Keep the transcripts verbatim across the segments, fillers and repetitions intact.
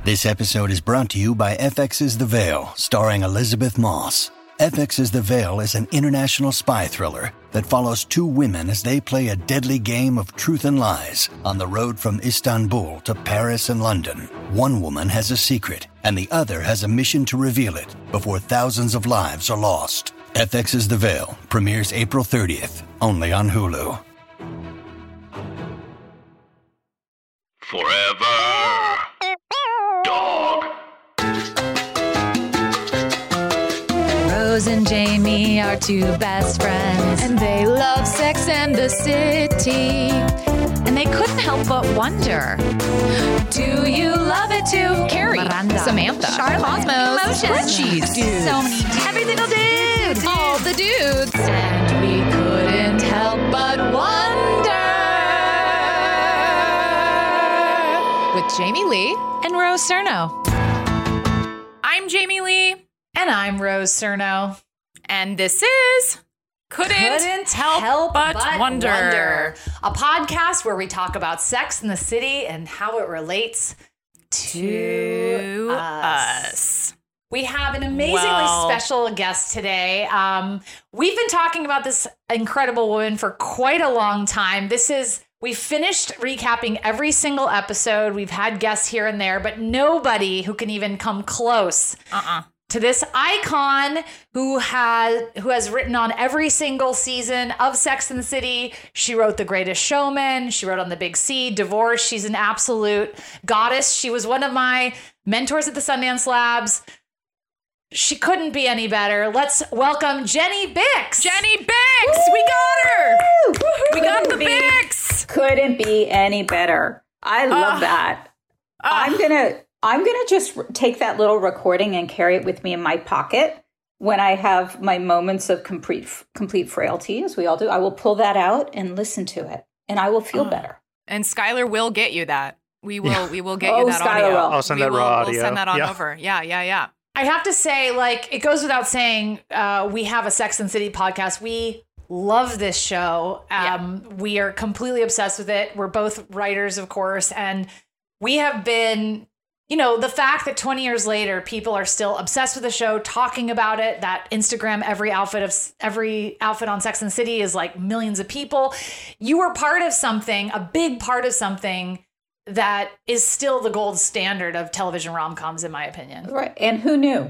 This episode is brought to you by F X's The Veil, starring Elizabeth Moss. F X's The Veil is an international spy thriller that follows two women as they play a deadly game of truth and lies on the road from Istanbul to Paris and London. One woman has a secret, and the other has a mission to reveal it before thousands of lives are lost. F X's The Veil premieres April thirtieth, only on Hulu. Forever. Dog. Rose and Jamie are two best friends, and they love Sex and the City. And they couldn't help but wonder, do you love it too? Carrie, Miranda, Samantha, Charlotte, Cosmos, Frenchies, so many dudes. Every single dude, all the dudes. And we couldn't help but wonder. With Jamie Lee and Rose Cerno. I'm Jamie Lee. And I'm Rose Cerno. And this is Couldn't, Couldn't help, help but, but wonder. wonder. A podcast where we talk about Sex in the City and how it relates to, To us. us. We have an amazingly Well- special guest today. Um, we've been talking about this incredible woman for quite a long time. This is, we finished recapping every single episode. We've had guests here and there, but nobody who can even come close Uh-uh. to this icon who has who has written on every single season of Sex and the City. She wrote The Greatest Showman. She wrote on The Big C, Divorce. She's an absolute goddess. She was one of my mentors at the Sundance Labs. She couldn't be any better. Let's welcome Jenny Bix. Jenny Bix! We got her! We got the Couldn't be- Bix! Couldn't be any better. I love Ah. that. Ah. I'm gonna I'm gonna just r- take that little recording and carry it with me in my pocket when I have my moments of complete complete frailty, as we all do. I will pull that out and listen to it, and I will feel Ah. better. And Skylar will get you that. We will Yeah. we will get Oh, you that Skylar audio. will. I'll send We that will- raw We'll audio. send that on Yeah. over. Yeah, yeah, yeah. I have to say, like, it goes without saying, uh, we have a Sex and the City podcast. We love this show. Um, We are completely obsessed with it. We're both writers, of course. And we have been, you know, the fact that twenty years later, people are still obsessed with the show, talking about it, that Instagram, every outfit of every outfit on Sex and the City is like millions of people. You were part of something, a big part of something that is still the gold standard of television rom-coms, in my opinion. Right? And who knew?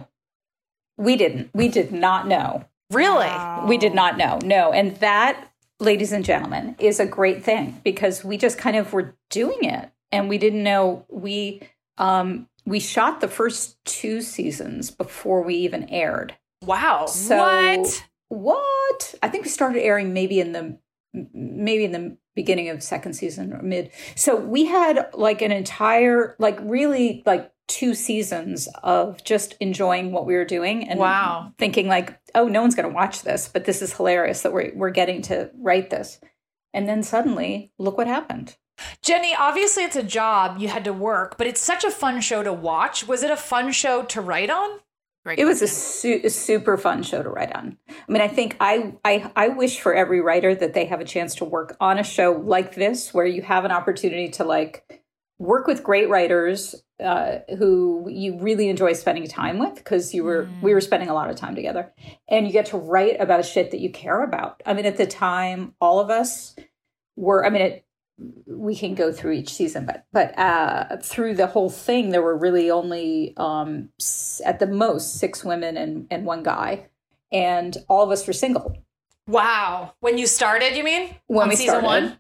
We didn't. We did not know. Really? We did not know. No. And that, ladies and gentlemen, is a great thing because we just kind of were doing it and we didn't know. We um we shot the first two seasons before we even aired. Wow. So What? What? I think we started airing maybe in the maybe in the beginning of second season or mid. So we had like an entire like really like two seasons of just enjoying what we were doing and Wow. thinking like, oh, no one's going to watch this, but this is hilarious that we're we're getting to write this. And then suddenly, look what happened. Jenny, obviously it's a job. You had to work, but it's such a fun show to watch. Was it a fun show to write on? Great It was a, question. su- a super fun show to write on. I mean, I think I, I I wish for every writer that they have a chance to work on a show like this, where you have an opportunity to like work with great writers uh, who you really enjoy spending time with, because you were we were spending a lot of time together, and you get to write about shit that you care about. I mean, at the time, all of us were. I mean, it. We can go through each season, but but uh, through the whole thing, there were really only um, s- at the most six women and, and one guy, and all of us were single Wow. When you started, you mean? when on we season started. one?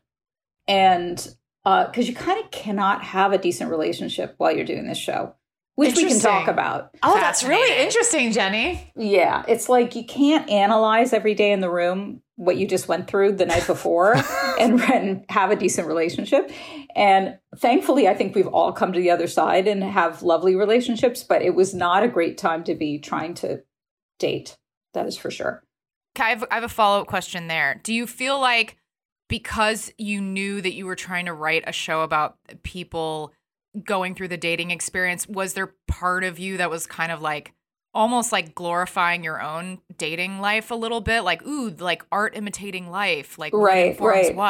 And because you kind of cannot have a decent relationship while you're doing this show, which we can Interesting. talk about. Oh, that's really Fascinating. interesting, Jenny. Yeah, it's like you can't analyze every day in the room what you just went through the night before and, and have a decent relationship. And thankfully, I think we've all come to the other side and have lovely relationships, but it was not a great time to be trying to date. That is for sure. Okay, I have, I have a follow-up question there. Do you feel like because you knew that you were trying to write a show about people going through the dating experience, was there part of you that was kind of like almost like glorifying your own dating life a little bit? Like, ooh, like art imitating life. Like, what Right, informs right. what?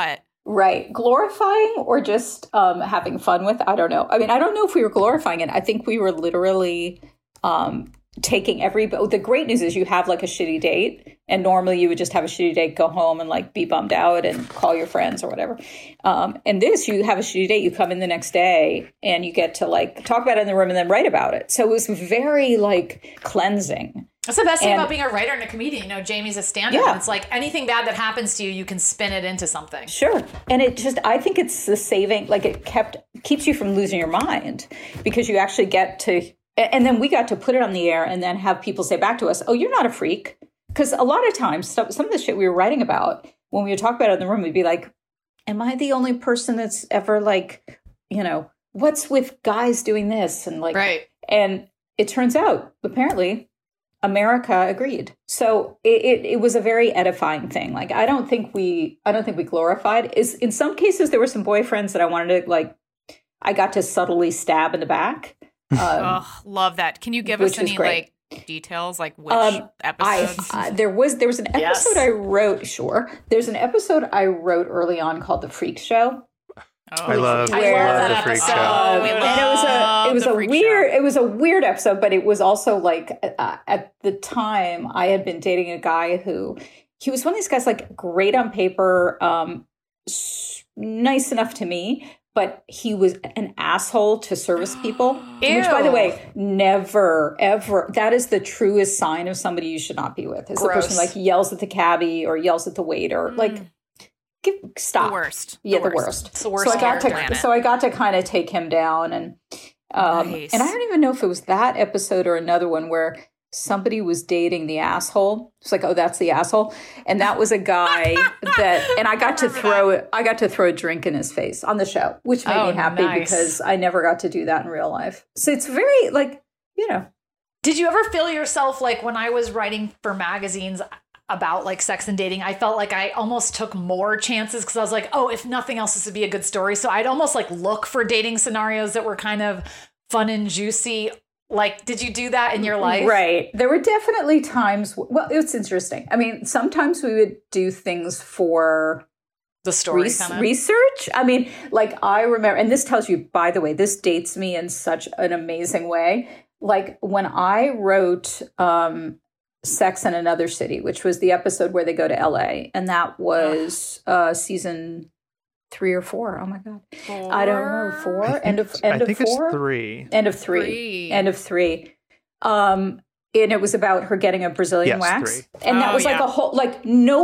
Right. Glorifying or just um, having fun with, I don't know. I mean, I don't know if we were glorifying it. I think we were literally um, taking every, the great news is you have like a shitty date, and normally you would just have a shitty date, go home and like be bummed out and call your friends or whatever. Um, and this, you have a shitty date, you come in the next day and you get to like talk about it in the room and then write about it. So it was very like cleansing. That's the best thing And- about being a writer and a comedian. You know, Jamie's a stand-up. Yeah. And it's like anything bad that happens to you, you can spin it into something. Sure. And it just, I think it's the saving, like it kept, keeps you from losing your mind because you actually get to, and then we got to put it on the air and then have people say back to us, oh, you're not a freak. Because a lot of times, some, some of the shit we were writing about, when we would talk about it in the room, we'd be like, am I the only person that's ever like, you know, what's with guys doing this? And like, Right. And it turns out, apparently, America agreed. So it, it, it was a very edifying thing. Like, I don't think we, I don't think we glorified. Is in some cases, there were some boyfriends that I wanted to like, I got to subtly stab in the back. Um, Oh, love that. Can you give which us was any great. like details, like which Um, episodes? I, uh, there was there was an episode Yes. I wrote. Sure, there's an episode I wrote early on called "The Freak Show." oh, I love, I Where- love the that freak episode. show. Oh, we and it was a love it was the a freak weird show. it was a weird episode, but it was also like uh, at the time I had been dating a guy who he was one of these guys like great on paper, um, s- nice enough to me. But he was an asshole to service people, which, by the Ew. way, never, ever. That is the truest sign of somebody you should not be with. Is the person who, Gross. like yells at the cabbie or yells at the waiter. Like, give, stop. The worst. Yeah, the The worst. worst. It's the worst So I got character. to, planet. so I got to kind of take him down, and um, Nice. and I don't even know if it was that episode or another one where somebody was dating the asshole. It's like, oh, that's the asshole, and that was a guy that, and I got to throw, I got to throw a drink in his face on the show, which made Oh, me happy nice. because I never got to do that in real life. So it's very like, you know, Did you ever feel yourself like when I was writing for magazines about like sex and dating, I felt like I almost took more chances because I was like, oh, if nothing else, this would be a good story. So I'd almost like look for dating scenarios that were kind of fun and juicy. Like, did you do that in your life? Right. There were definitely times, well, it's interesting. I mean, sometimes we would do things for The story res- kind of. research. I mean, like I remember, and this tells you, by the way, this dates me in such an amazing way. Like when I wrote um, Sex in Another City, which was the episode where they go to L A, and that was uh, season three or four. Oh my God. Four? I don't know. Four? I think End of it's- end I of think four? it's three. End of three. Three. End of three. Um, and it was about her getting a Brazilian Yes, wax. three. And that Oh, was like yeah. a whole, like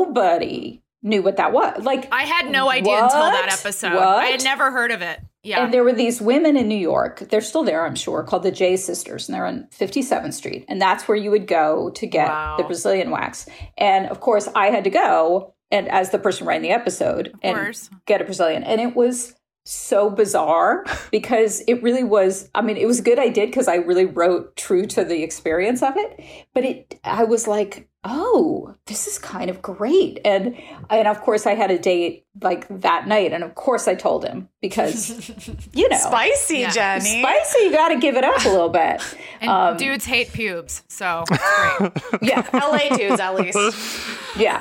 nobody knew what that was. Like I had no idea until that What? episode. What? I had never heard of it. Yeah. And there were these women in New York, they're still there, I'm sure, called the J Sisters, and they're on fifty-seventh Street. And that's where you would go to get Wow. the Brazilian wax. And of course, I had to go, and as the person writing the episode, and course. get a Brazilian. And it was so bizarre because it really was, I mean, it was good I did because I really wrote true to the experience of it. But it, I was like, oh, this is kind of great. And and of course I had a date like that night. And of course I told him because, you know, Spicy, Yeah. Jenny. spicy, you got to give it up a little bit. and um, dudes hate pubes, so it's great. Yeah. L A dudes, at least. Yeah.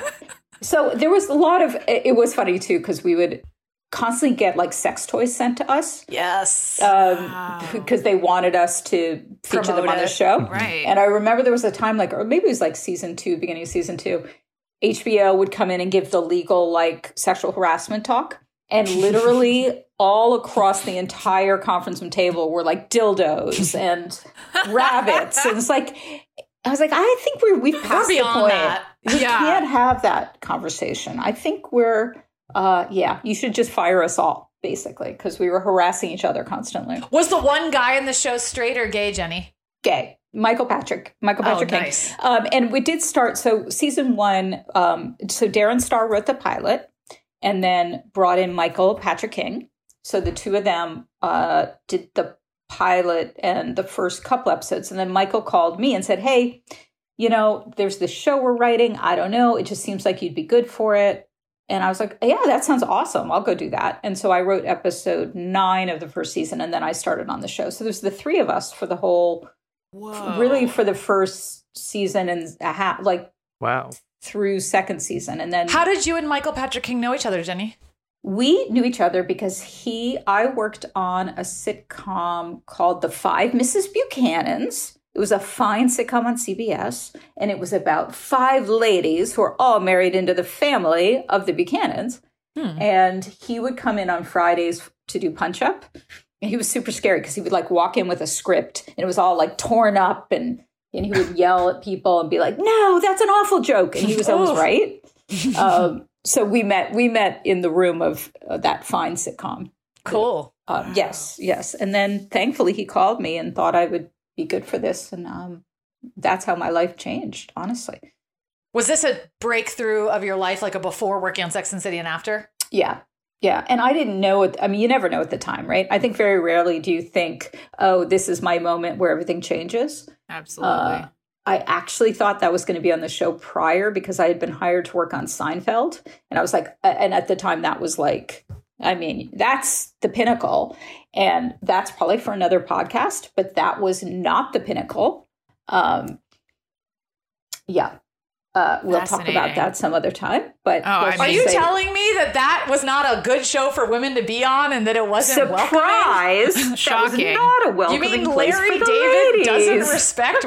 So there was a lot of, it it was funny too, because we would constantly get like sex toys sent to us. Yes. um, because they wanted us to feature them Promote on the it. show. Right. And I remember there was a time like, or maybe it was like season two, beginning of season two, H B O would come in and give the legal like sexual harassment talk. And literally all across the entire conference room table were like dildos and rabbits. And it's like, I was like, I think we're, we've passed the beyond point. that. We Yeah. can't have that conversation. I think we're, uh, yeah, you should just fire us all, basically, because we were harassing each other constantly. Was the one guy in the show straight or gay, Jenny? Gay. Michael Patrick. Michael Oh, Patrick King. nice. Um, and we did start, so season one, um, so Darren Star wrote the pilot and then brought in Michael Patrick King. So the two of them uh, did the pilot and the first couple episodes. And then Michael called me and said, hey, you know, there's this show we're writing. I don't know. It just seems like you'd be good for it. And I was like, yeah, that sounds awesome. I'll go do that. And so I wrote episode nine of the first season, and then I started on the show. So there's the three of us for the whole, Whoa. really for the first season and a half, like Wow. through second season. And then How did you and Michael Patrick King know each other, Jenny? we knew each other because he, I worked on a sitcom called The Five Missus Buchanans. It was a fine sitcom on C B S, and it was about five ladies who are all married into the family of the Buchanans. Hmm. And he would come in on Fridays to do Punch Up. And he was super scary because he would like walk in with a script, and it was all like torn up, and, and he would yell at people and be like, no, that's an awful joke. And he was always right. Um, so we met, we met in the room of uh, that fine sitcom. Cool. Uh, wow. Yes, yes. And then thankfully he called me and thought I would be good for this. And um, that's how my life changed, honestly. Was this a breakthrough of your life, like a before working on Sex and the City and after? Yeah. Yeah. And I didn't know it. I mean, you never know at the time, right? I think very rarely do you think, oh, this is my moment where everything changes. Absolutely. Uh, I actually thought that was going to be on the show prior because I had been hired to work on Seinfeld. And I was like, and at the time that was like, I mean, that's the pinnacle. And that's probably for another podcast, but that was not the pinnacle. Um, yeah. Uh, we'll talk about that some other time. But oh, I mean, are you telling me that that was not a good show for women to be on and that it wasn't surprise? welcoming? Shocking. That was not a welcoming You mean place Larry for the David ladies. doesn't respect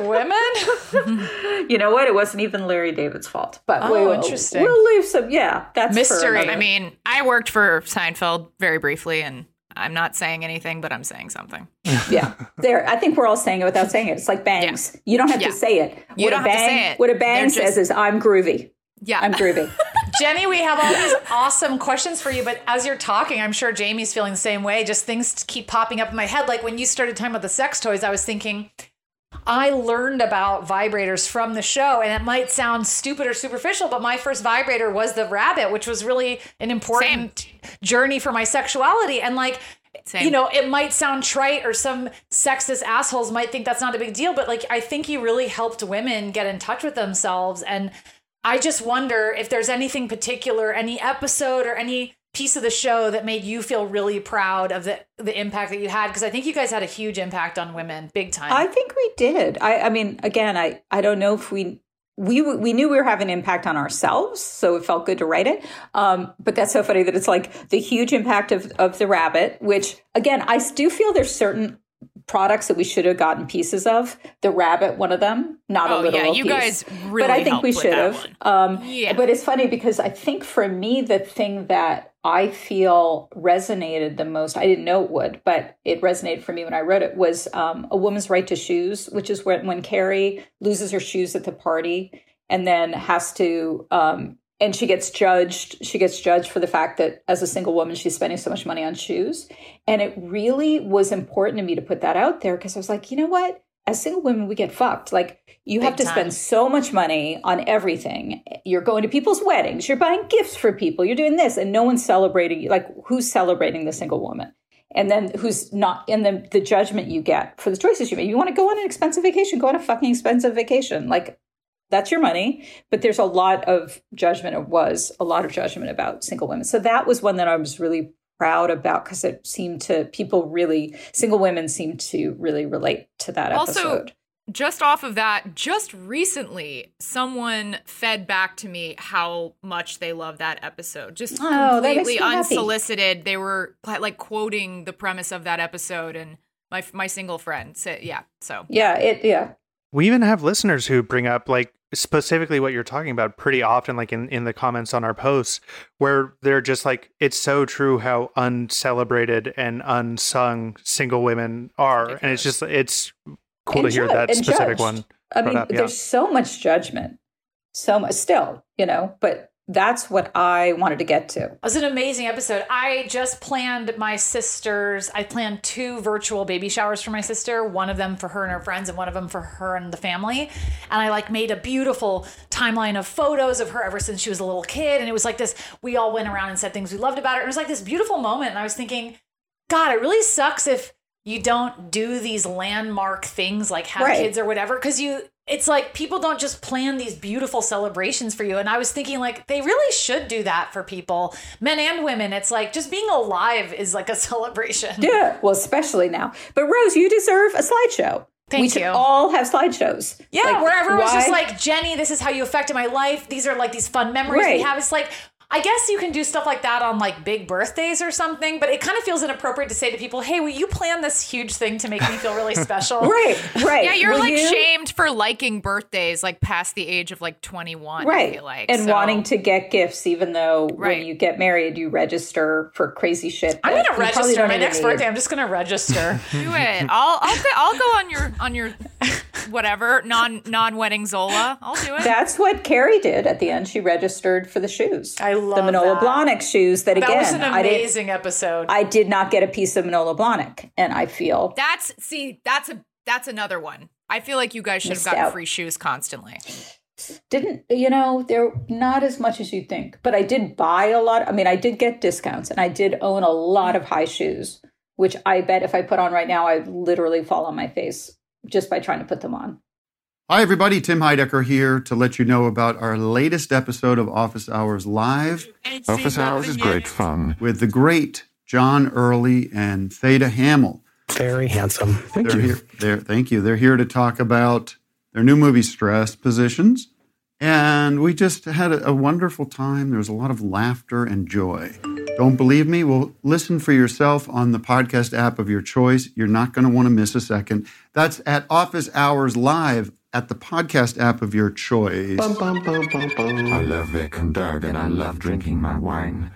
women? You know what? It wasn't even Larry David's fault. But oh, we'll, interesting. We'll leave some. Yeah, that's mystery. For another. I mean, I worked for Seinfeld very briefly, and I'm not saying anything, but I'm saying something. Yeah, there. I think we're all saying it without saying it. It's like bangs. Yeah. You don't have yeah. to say it. You what don't a bang, have to say it. What a bang just, says is, "I'm groovy." Yeah, I'm groovy. Jenny, we have all these awesome questions for you, but as you're talking, I'm sure Jamie's feeling the same way. Just things keep popping up in my head. Like when you started talking about the sex toys, I was thinking, I learned about vibrators from the show, and it might sound stupid or superficial, but my first vibrator was the Rabbit, which was really an important Same. journey for my sexuality. And like, Same. you know, it might sound trite or some sexist assholes might think that's not a big deal, but like, I think you really helped women get in touch with themselves. And I just wonder if there's anything particular, any episode or any piece of the show that made you feel really proud of the the impact that you had, because I think you guys had a huge impact on women, big time. I think we did. I, I mean, again, I, I don't know if we we we knew we were having an impact on ourselves, so it felt good to write it. Um, but that's so funny that it's like the huge impact of of the Rabbit, which again, I do feel there's certain products that we should have gotten pieces of. The Rabbit, one of them, not oh, a little yeah, piece. You guys really but I think we should have. Um, yeah. But it's funny because I think for me, the thing that I feel resonated the most, I didn't know it would, but it resonated for me when I wrote it, was um, A Woman's Right to Shoes, which is when, when Carrie loses her shoes at the party and then has to, um, and she gets judged. She gets judged for the fact that as a single woman, she's spending so much money on shoes. And it really was important to me to put that out there because I was like, you know what? As single women, we get fucked. Like you Big have to time. spend so much money on everything. You're going to people's weddings. You're buying gifts for people. You're doing this and no one's celebrating you. Like who's celebrating the single woman? And then who's not, and then the judgment you get for the choices you make. You want to go on an expensive vacation, go on a fucking expensive vacation. Like that's your money. But there's a lot of judgment. It was a lot of judgment about single women. So that was one that I was really proud about because it seemed to people really, single women seemed to really relate to that also, episode. Just off of that, just recently, someone fed back to me how much they love that episode. Just oh, completely unsolicited. They were like quoting the premise of that episode, and my my single friend said, "Yeah, so yeah, it yeah." We even have listeners who bring up like specifically what you're talking about pretty often, like in, in the comments on our posts, where they're just like, it's so true how uncelebrated and unsung single women are. And it's just, it's cool and to hear ju- that specific judged. one. I mean, up, yeah. there's so much judgment, so much still, you know, but that's what I wanted to get to. It was an amazing episode. I just planned my sister's, I planned two virtual baby showers for my sister, one of them for her and her friends and one of them for her and the family. And I like made a beautiful timeline of photos of her ever since she was a little kid. And it was like this, we all went around and said things we loved about her. It was like this beautiful moment. And I was thinking, God, it really sucks if you don't do these landmark things like have right. kids or whatever. Cause you, it's like people don't just plan these beautiful celebrations for you. And I was thinking like, they really should do that for people, men and women. It's like just being alive is like a celebration. Yeah. Well, especially now. But Rose, you deserve a slideshow. Thank we you. should all have slideshows. Yeah. Like, where everyone's why? just like, Jenny, this is how you affected my life. These are like these fun memories right. we have. It's like, I guess you can do stuff like that on like big birthdays or something, but it kind of feels inappropriate to say to people, hey, will you plan this huge thing to make me feel really special? Right, right. Yeah, you're Will like you? shamed for liking birthdays like past the age of like twenty-one, Right. I feel like. And So- wanting to get gifts, even though Right. when you get married, you register for crazy shit. I'm that going to you probably register don't my even next need. birthday. I'm just going to register. Do it. I'll I'll go, I'll go on your on your whatever non non wedding Zola. I'll do it. That's what Carrie did at the end. She registered for the shoes. I love the Manola that. Blahnik shoes. That, That again, was an I didn't. amazing episode. I did not get a piece of Manola Blahnik, and I feel That's see, that's a that's another one. I feel like you guys should have Missed gotten out. free shoes constantly. didn't. You know, they're not as much as you think, but I did buy a lot. I mean, I did get discounts, and I did own a lot of high shoes, which I bet if I put on right now, I'd literally fall on my face just by trying to put them on. Hi, everybody. Tim Heidecker here to let you know about our latest episode of Office Hours Live Office Hours is great fun. with the great John Early and Theda Hamill. Very handsome. Thank They're you. here. They're, thank you. They're here to talk about their new movie, Stress Positions. And we just had a, a wonderful time. There was a lot of laughter and joy. Don't believe me? Well, listen for yourself on the podcast app of your choice. You're not going to want to miss a second. That's at Office Hours Live at the podcast app of your choice. Bum, bum, bum, bum, bum. I love Vic and Doug, and I love drinking my wine.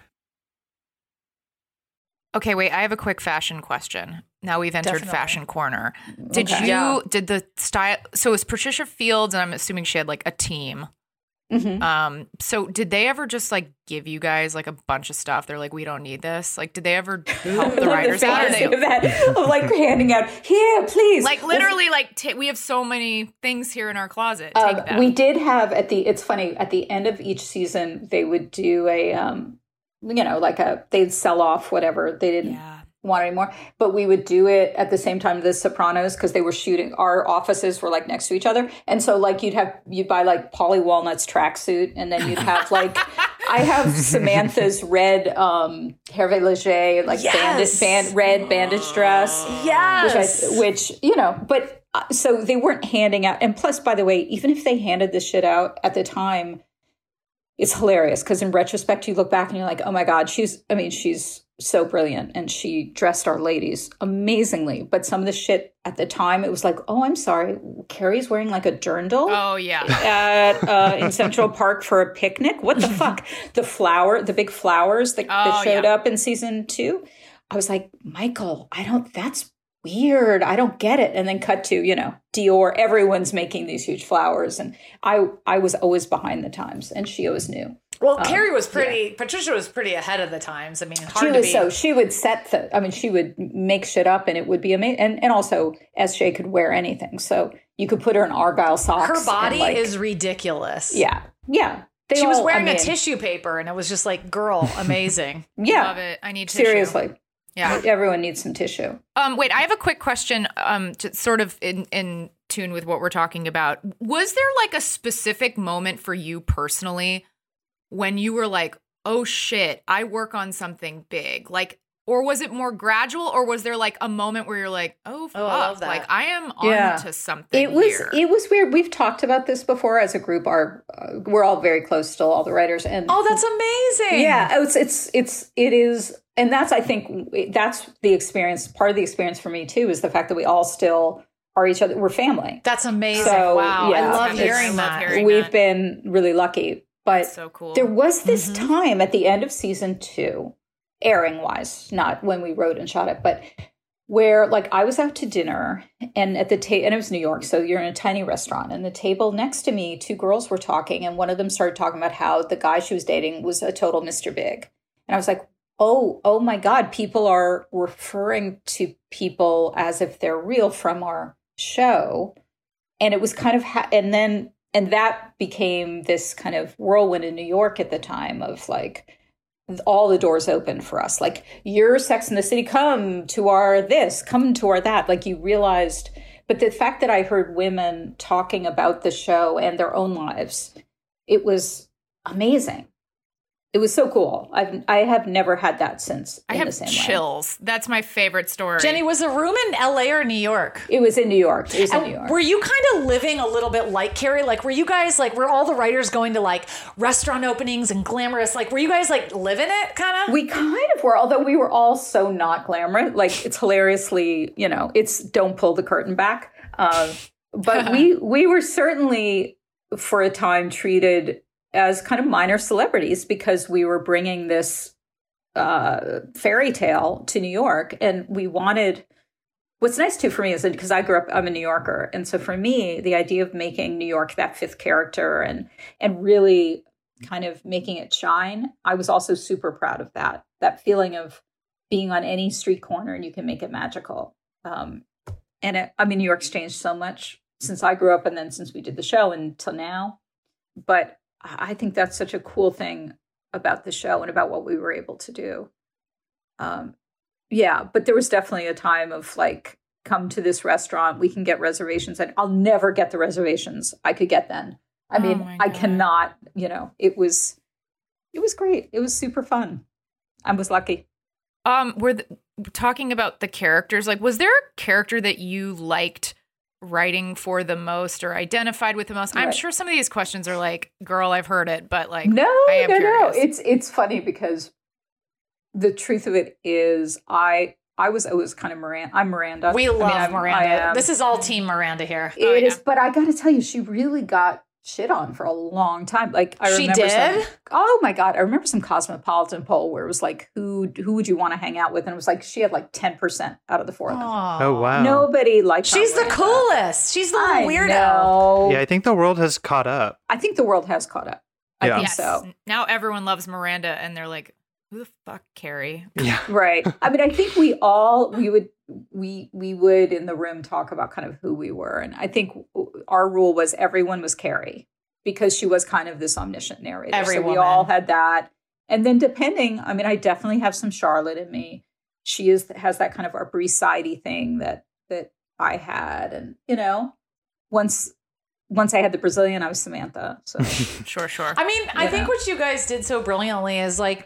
Okay, wait, I have a quick fashion question. Now we've entered Definitely. fashion corner. Did Okay. you Yeah. did the style so it was Patricia Fields, and I'm assuming she had like a team. Mhm. Um, so did they ever just like give you guys like a bunch of stuff? They're like, we don't need this. Like, did they ever help the Love writers out? Or fantasy they of that, of like handing out, here, please. like literally like ta we have so many things here in our closet. Um, Take them. we did have at the, it's funny, at the end of each season, they would do a, um, you know, like a, they'd sell off whatever they didn't yeah. want anymore. But we would do it at the same time The Sopranos because they were shooting, our offices were like next to each other. And so like you'd have, you'd buy like Polly Walnut's tracksuit, and then you'd have like, I have Samantha's red um, Hervé Leger, like Yes. bandit, band, red bandage dress. Yes. Which, I, which, you know, but uh, so they weren't handing out. And plus, by the way, even if they handed this shit out at the time, it's hilarious because in retrospect, you look back and you're like, oh my God, she's, I mean, she's so brilliant. And she dressed our ladies amazingly. But some of the shit at the time, it was like, oh, I'm sorry, Carrie's wearing like a dirndl Oh yeah. at uh, in Central Park for a picnic. What the fuck? The flower, the big flowers that, that Oh, showed yeah. up in season two. I was like, Michael, I don't, that's weird. I don't get it. And then cut to, you know, Dior, everyone's making these huge flowers. And I, I was always behind the times, and she always knew. Well, Carrie was pretty, Patricia was pretty ahead of the times. I mean, hard She to was be. so, she would set the, I mean, she would make shit up and it would be amazing. And, and also, S J could wear anything. So you could put her in Argyle socks. Her and, body like- is ridiculous. yeah. Yeah. They She was all- I wearing a mean, tissue paper, and it was just like, girl, amazing. Yeah. Love it. I need tissue. Seriously. Yeah. Everyone needs some tissue. Um, wait, I have a quick question, um, to sort of in, in tune with what we're talking about. Was there like a specific moment for you personally when you were like, oh shit, I work on something big? Like, or was it more gradual, or was there like a moment where you're like, oh fuck, Oh, I love that. like I am on Yeah. to something It was here. it was weird. We've talked about this before as a group. Our uh, we're all very close still, all the writers. And Oh, that's amazing. yeah, it's it's it's it is, and that's I think that's the experience. Part of the experience for me too is the fact that we all still are each other. We're family. That's amazing. So, wow. yeah, I love it's- hearing I love that. hearing We've that. been really lucky, but so cool. there was this Mm-hmm. time at the end of season two, airing wise, not when we wrote and shot it, but where like I was out to dinner and at the table, and it was New York, so you're in a tiny restaurant, and the table next to me, two girls were talking, and one of them started talking about how the guy she was dating was a total Mister Big. And I was like, oh, oh my God, people are referring to people as if they're real from our show. And it was kind of, ha- and then, and that became this kind of whirlwind in New York at the time of like, all the doors open for us. Like, you're Sex and the City, come to our this, come to our that. Like, you realized, but the fact that I heard women talking about the show and their own lives, it was amazing. It was so cool. I've I have never had that since. I in have the same chills. Way. That's my favorite story. Jenny, was the room in L A or New York? It was in New York. It was and in New York. Were you kind of living a little bit like Carrie? Like, were you guys like, were all the writers going to like restaurant openings and glamorous? Like, were you guys like living it kind of? We kind of were, although we were all so not glamorous. Like, it's hilariously, you know, it's don't pull the curtain back. Uh, but we we were certainly for a time treated as kind of minor celebrities because we were bringing this uh, fairy tale to New York. And we wanted, what's nice too for me is that because I grew up, I'm a New Yorker. And so for me, the idea of making New York that fifth character and and really kind of making it shine, I was also super proud of that. That feeling of being on any street corner and you can make it magical. Um, and it, I mean, New York's changed so much since I grew up and then since we did the show until now. But I think that's such a cool thing about the show and about what we were able to do. Um, yeah, but there was definitely a time of like, come to this restaurant, we can get reservations. And I'll never get the reservations I could get then. I Oh mean, my I God. cannot, you know, it was, it was great. It was super fun. I was lucky. Um, we're th- talking about the characters. Like, was there a character that you liked writing for the most or identified with the most? I'm Right. sure some of these questions are like, girl, I've heard it, but like, No, I am no, curious. no. It's it's funny because the truth of it is, I I was always kind of Miranda. I'm Miranda. We I mean, love I'm- I Miranda. am. This is all Team Miranda here. It Oh, is, yeah. but I got to tell you, she really got shit on for a long time. Like I She remember did? some, oh my God, I remember some Cosmopolitan poll where it was like, who who would you want to hang out with? And it was like she had like ten percent out of the four of them. Oh, wow. Nobody liked her, She's the Miranda. coolest. She's the little I weirdo. know. Yeah, I think the world has caught up. I think the world has caught up. I Yeah. think Yes. so. Now everyone loves Miranda and they're like, who the fuck, Carrie? Yeah. Right. I mean, I think we all we would we we would in the room talk about kind of who we were, and I think our rule was everyone was Carrie because she was kind of this omniscient narrator. Every so we woman. all had that, and then depending, I mean, I definitely have some Charlotte in me. She is has that kind of Upper East Side-y thing that that I had, and you know, once once I had the Brazilian, I was Samantha. So Sure, sure. I mean, I Yeah. think what you guys did so brilliantly is like,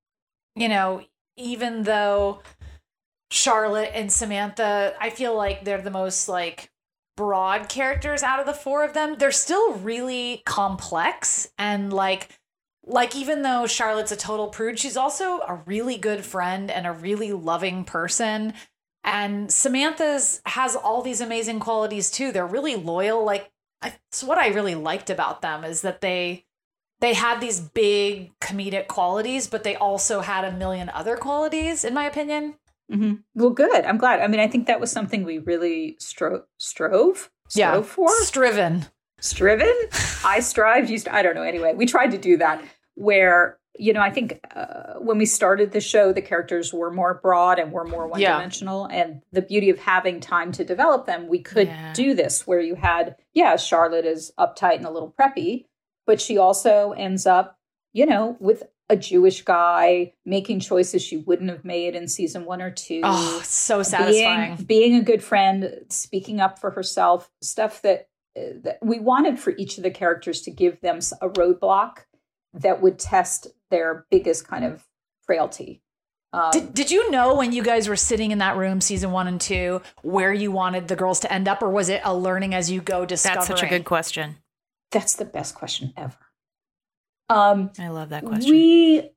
you know, even though Charlotte and Samantha, I feel like they're the most like broad characters out of the four of them, they're still really complex and like like even though Charlotte's a total prude, she's also a really good friend and a really loving person. And Samantha's has all these amazing qualities too. They're really loyal. Like it's what I really liked about them is that they they had these big comedic qualities, but they also had a million other qualities, in my opinion. hmm well, good. I'm glad. I mean, I think that was something we really stro- strove strove for. Striven. Striven? I strived, used to, I don't know. Anyway, we tried to do that where, you know, I think uh, when we started the show, the characters were more broad and were more one dimensional. And the beauty of having time to develop them, we could Yeah. do this where you had, yeah, Charlotte is uptight and a little preppy, but she also ends up, you know, with a Jewish guy making choices she wouldn't have made in season one or two. Oh, it's so satisfying. Being, being a good friend, speaking up for herself, stuff that, uh, that we wanted for each of the characters to give them a roadblock that would test their biggest kind of frailty. Um, Did, did you know when you guys were sitting in that room, season one and two, where you wanted the girls to end up, or was it a learning as you go discovering? That's such a good question. that's the best question ever. Um, I love that question. We,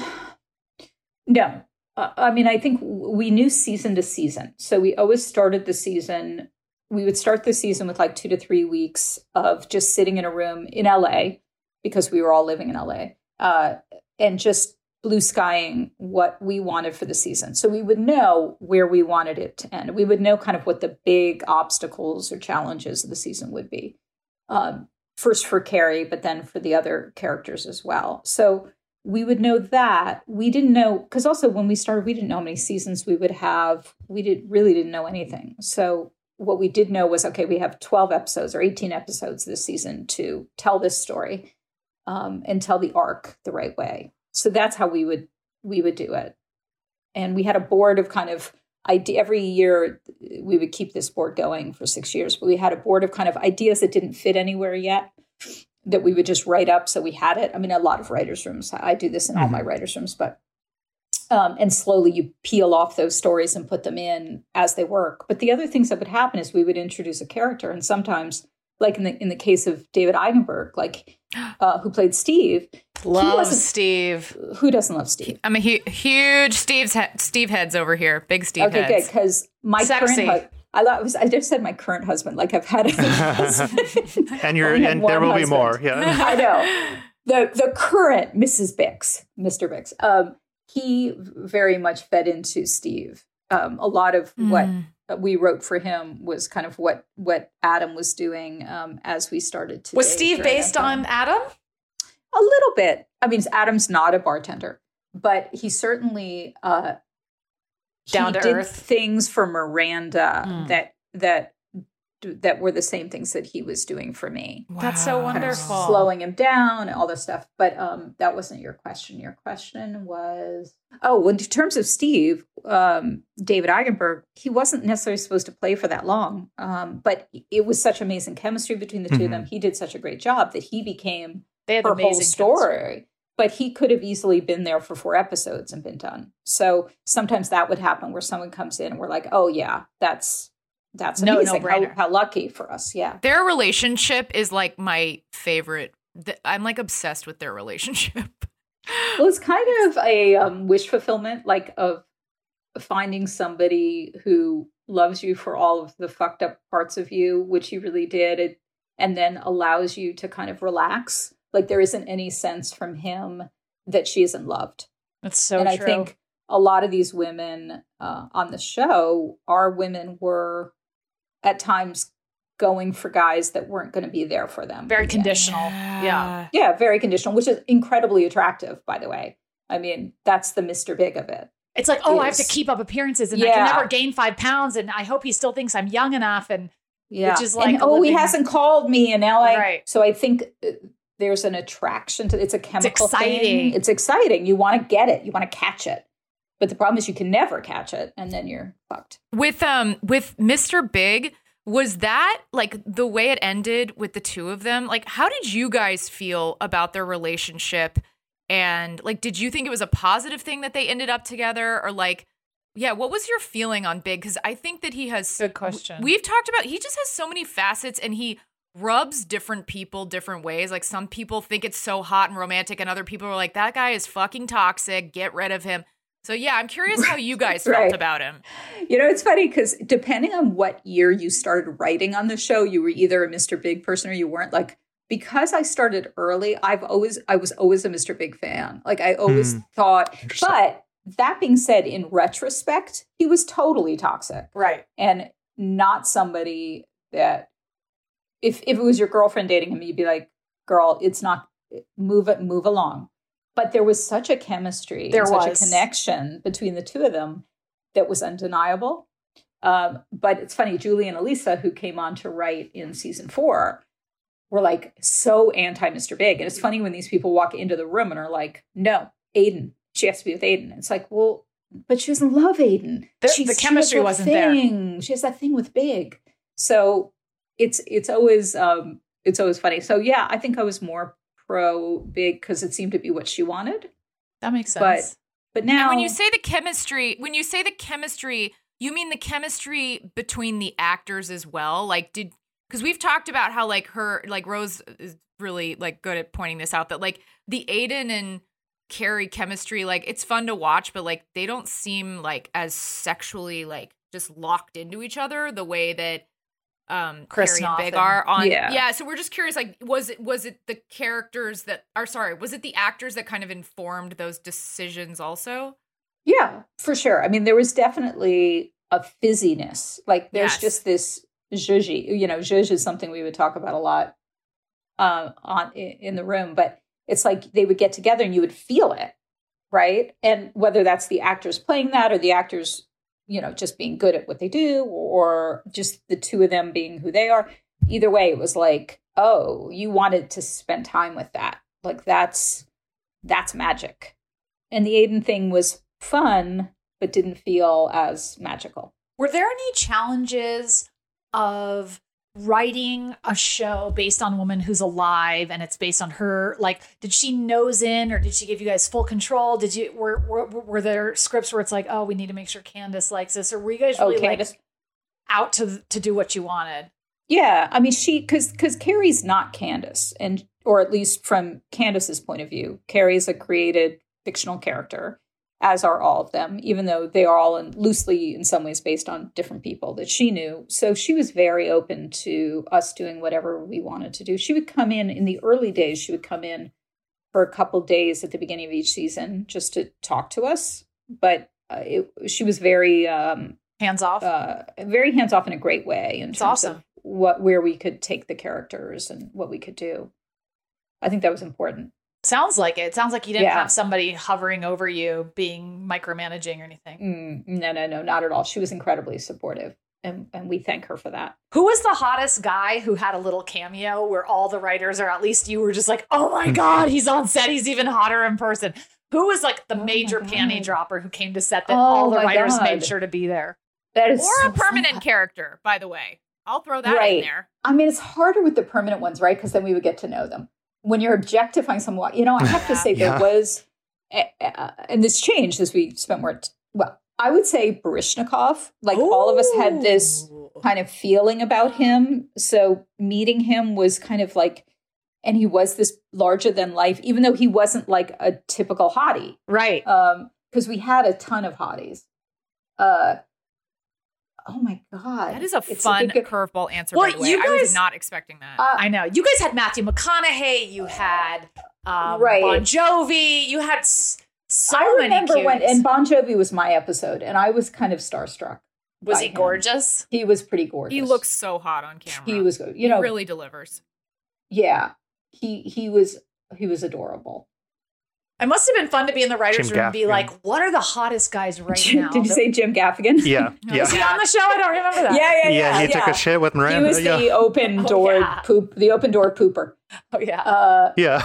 no, uh, I mean, I think we knew season to season. So we always started the season, we would start the season with like two to three weeks of just sitting in a room in L A because we were all living in L A uh, and just blue skying what we wanted for the season. So we would know where we wanted it to end. We would know kind of what the big obstacles or challenges of the season would be. Um, first for Carrie, but then for the other characters as well. So we would know that. We didn't know, because also when we started, we didn't know how many seasons we would have. We did really didn't know anything. So what we did know was, okay, we have twelve episodes or eighteen episodes this season to tell this story um, and tell the arc the right way. So that's how we would we would do it. And we had a board of kind of idea. Every year we would keep this board going for six years, but we had a board of kind of ideas that didn't fit anywhere yet. that we would just write up so we had it. I mean, a lot of writers' rooms. I do this in all my writers' rooms, but um, and slowly you peel off those stories and put them in as they work. But the other things that would happen is we would introduce a character, and sometimes, like in the in the case of David Eigenberg, like uh, who played Steve, love Steve. Who doesn't love Steve? I'm a hu- huge Steve's he- Steve heads over here. Big Steve okay, heads. Okay, good, because my Sexy. current. Hu- I love. I just said my current husband. Like I've had a husband. and you're Only had and there one will husband. be more. Yeah, I know. The the current Missus Bix, Mister Bix, um, he very much fed into Steve. Um, a lot of what Mm. we wrote for him was kind of what what Adam was doing um, as we started to. Was date Steve during based that on time. Adam? A little bit. I mean, Adam's not a bartender, but he certainly uh, Down he to did earth. things for Miranda Mm. that that that were the same things that he was doing for me. That's so Wow. Kind of wonderful. slowing him down and all this stuff. But um, that wasn't your question. Your question was, oh, well, in terms of Steve, um, David Eigenberg, he wasn't necessarily supposed to play for that long. Um, but it was such amazing chemistry between the two of them. He did such a great job that he became They had her amazing whole story. But he could have easily been there for four episodes and been done. So sometimes that would happen where someone comes in and we're like, oh, yeah, that's that's No, amazing. how, no-brainer. how lucky for us. Yeah. Their relationship is like my favorite. th- I'm like obsessed with their relationship. Well, it's kind of a um, wish fulfillment, like of finding somebody who loves you for all of the fucked up parts of you, which he really did, it, and then allows you to kind of relax. Like there isn't any sense from him that she isn't loved. That's so and true. I think a lot of these women uh, on the show, our women were at times going for guys that weren't going to be there for them. very Yeah. conditional. Yeah. Yeah, very conditional, which is incredibly attractive, by the way. I mean, that's the Mister Big of it. It's like, oh, I have to Is- keep up appearances and I Yeah. can never gain five pounds. And I hope he still thinks I'm young enough. And Yeah. Which is like and, oh, he living- hasn't called me. And now I, Right. so I think uh, there's an attraction to it's a chemical exciting. thing. It's exciting. You want to get it. You want to catch it. But the problem is you can never catch it. And then you're fucked. With um with Mister Big, was that like the way it ended with the two of them? Like, how did you guys feel about their relationship? And like, did you think it was a positive thing that they ended up together, or like, yeah, what was your feeling on Big? Because I think that he has Good question. We've talked about he just has so many facets, and he rubs different people different ways. Like some people think it's so hot and romantic, and other people are like, that guy is fucking toxic. Get rid of him. So yeah, I'm curious how you guys felt Right. about him. You know, it's funny because depending on what year you started writing on the show, you were either a Mister Big person or you weren't. Like, because I started early, I've always, I was always a Mister Big fan. Like, I always Hmm. thought, Interesting. but that being said, in retrospect, he was totally toxic right. and not somebody that, if, if it was your girlfriend dating him, you'd be like, girl, it's not, move it, move along. But there was such a chemistry, There and such was. a connection between the two of them that was undeniable. Um, but it's funny, Julie and Elisa, who came on to write in season four, were like so anti Mister Big. And it's funny when these people walk into the room and are like, no, Aiden, she has to be with Aiden. It's like, well, but she doesn't love Aiden. The- She's- the she chemistry has that wasn't there. thing. She has that thing with Big. So it's it's always um, it's always funny. So yeah, I think I was more pro Big because it seemed to be what she wanted. That makes But sense. But now, And when you say the chemistry, when you say the chemistry, you mean the chemistry between the actors as well? Like, did, because we've talked about how like her, like Rose is really like good at pointing this out, that like the Aiden and Carrie chemistry, like it's fun to watch, but like they don't seem like as sexually like just locked into each other the way that um Chris Carrie and Big Noth are on. Yeah. yeah. So we're just curious, like, was it was it the characters that are sorry, was it the actors that kind of informed those decisions also? yeah, for sure. I mean, there was definitely a fizziness. Like there's Yes. just this zhuzhy. You know, zhuzh is something we would talk about a lot uh, on in the room, but it's like they would get together and you would feel it, right? And whether that's the actors playing that or the actors, you know, just being good at what they do, or just the two of them being who they are. Either way, it was like, oh, you wanted to spend time with that. Like that's that's magic. And the Aiden thing was fun, but didn't feel as magical. Were there any challenges of writing a show based on a woman who's alive and it's based on her? Like, did she nose in, or did she give you guys full control? Did you were were, were there scripts where it's like, oh, we need to make sure Candace likes this, or were you guys really oh, like out to to do what you wanted? Yeah, I mean, she because because Carrie's not Candace, and or at least from Candace's point of view, Carrie is a created fictional character, as are all of them, even though they are all in, loosely in some ways based on different people that she knew. So she was very open to us doing whatever we wanted to do. She would come in in the early days. She would come in for a couple days at the beginning of each season just to talk to us, but uh, it, she was very um, hands off, uh, very hands off in a great way in it's terms awesome. of what where we could take the characters and what we could do. I think that was important. Sounds like it. Sounds like you didn't Yeah. have somebody hovering over you, being micromanaging or anything. Mm, no, no, no, not at all. She was incredibly supportive, and, and we thank her for that. Who was the hottest guy who had a little cameo where all the writers, or at least you, were just like, oh my God, he's on set. He's even hotter in person. Who was like the Oh my major God. panty dropper who came to set that Oh all the my writers God. made sure to be there? That is Or so a permanent fun. character, by the way. I'll throw that Right. in there. I mean, it's harder with the permanent ones, right? Because then we would get to know them. When you're objectifying someone, you know, I have to say Yeah. there was, uh, and this changed as we spent more. T- well, I would say Baryshnikov. Like all of us had this Ooh. kind of feeling about him. So meeting him was kind of like, and he was this larger than life, even though he wasn't like a typical hottie. Right. Um, because we had a ton of hotties. Uh, oh my God. That is a It's fun big- curveball answer, Well, by the way. you I was guys- not expecting that. Uh, I know. You guys had Matthew McConaughey. You had um, Right. Bon Jovi. You had s- so I many remember when, cuties. and Bon Jovi was my episode, and I was kind of starstruck. Was by he him. gorgeous? He was pretty gorgeous. He looks so hot on camera. He was good. You He know, really delivers. yeah. He he was he was adorable. It must have been fun to be in the writers' Jim room and be Gaffigan. like, what are the hottest guys right Did now? you say Jim Gaffigan? Yeah, Was he yeah, on the show? I don't remember that. yeah, yeah, yeah. yeah. He took yeah. a shit with He Miranda. was yeah, the open Oh, door yeah. poop, the open door pooper. Oh, yeah. Uh, yeah.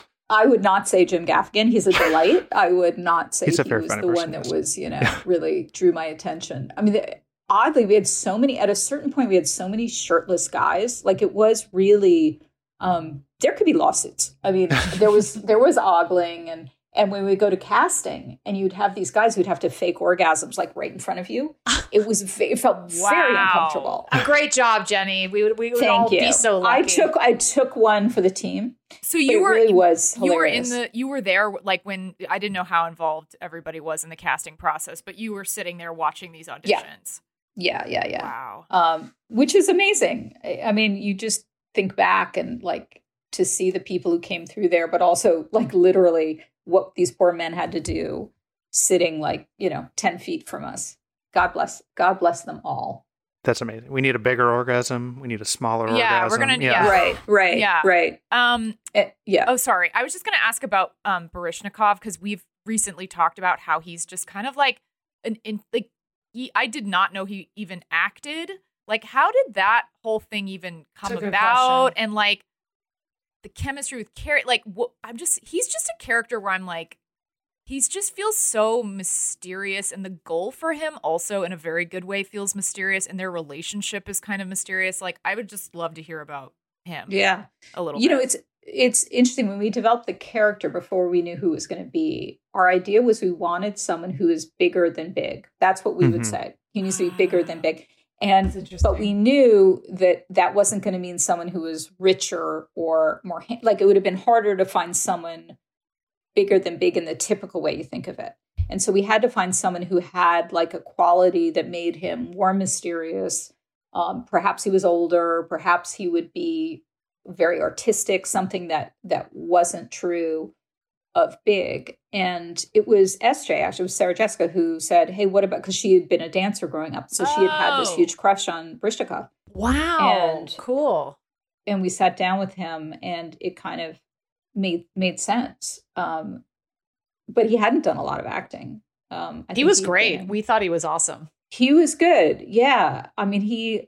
I would not say Jim Gaffigan. He's a delight. I would not say He's a he fair was friend the of one ours, that yes. was, you know, really drew my attention. I mean, the, oddly, we had so many, at a certain point, we had so many shirtless guys. Like it was really, um, there could be lawsuits. I mean, there was, there was ogling, and, and when we go to casting and you'd have these guys who'd have to fake orgasms like right in front of you, it was, it felt very Wow. uncomfortable. A great job, Jenny. We would we would Thank all you. be so lucky. I took, I took one for the team. So But you it were really was you were in hilarious. the you were there like when I didn't know how involved everybody was in the casting process, but you were sitting there watching these auditions. Yeah, yeah, yeah. Wow. Um, which is amazing. I I mean, you just think back and like to see the people who came through there, but also like literally what these poor men had to do sitting like, you know, ten feet from us. God bless, God bless them all. That's amazing. We need a bigger orgasm. We need a smaller Yeah, we're orgasm. gonna- yeah. Right, right, Yeah. right. Um Eh, yeah. oh sorry. I was just going to ask about um Baryshnikov because we've recently talked about how he's just kind of like an in like he I did not know he even acted. Like how did that whole thing even come It's a good about? question. And like the chemistry with Carrie, like what I'm just he's just a character where I'm like he's just feels so mysterious, and the goal for him also in a very good way feels mysterious, and their relationship is kind of mysterious. Like I would just love to hear about him Yeah. a little You bit. know, it's it's interesting when we developed the character before we knew who it was going to be. Our idea was we wanted someone who is bigger than big. That's what we would Mhm. say. He needs to be bigger than big. And That's interesting. but we knew that that wasn't going to mean someone who was richer or more ha- like it would have been harder to find someone bigger than big in the typical way you think of it. And so we had to find someone who had like a quality that made him more mysterious. Um, perhaps he was older. Perhaps he would be very artistic, something that that wasn't true of big. And it was S J, actually, it was Sarah Jessica, who said, hey, what about, because she had been a dancer growing up. So she had had this Oh. huge crush on Baryshnikov. Wow. And- cool. And we sat down with him and it kind of made made sense. Um, but he hadn't done a lot of acting. Um, I He think was he'd great. been- We thought he was awesome. He was good. Yeah. I mean, he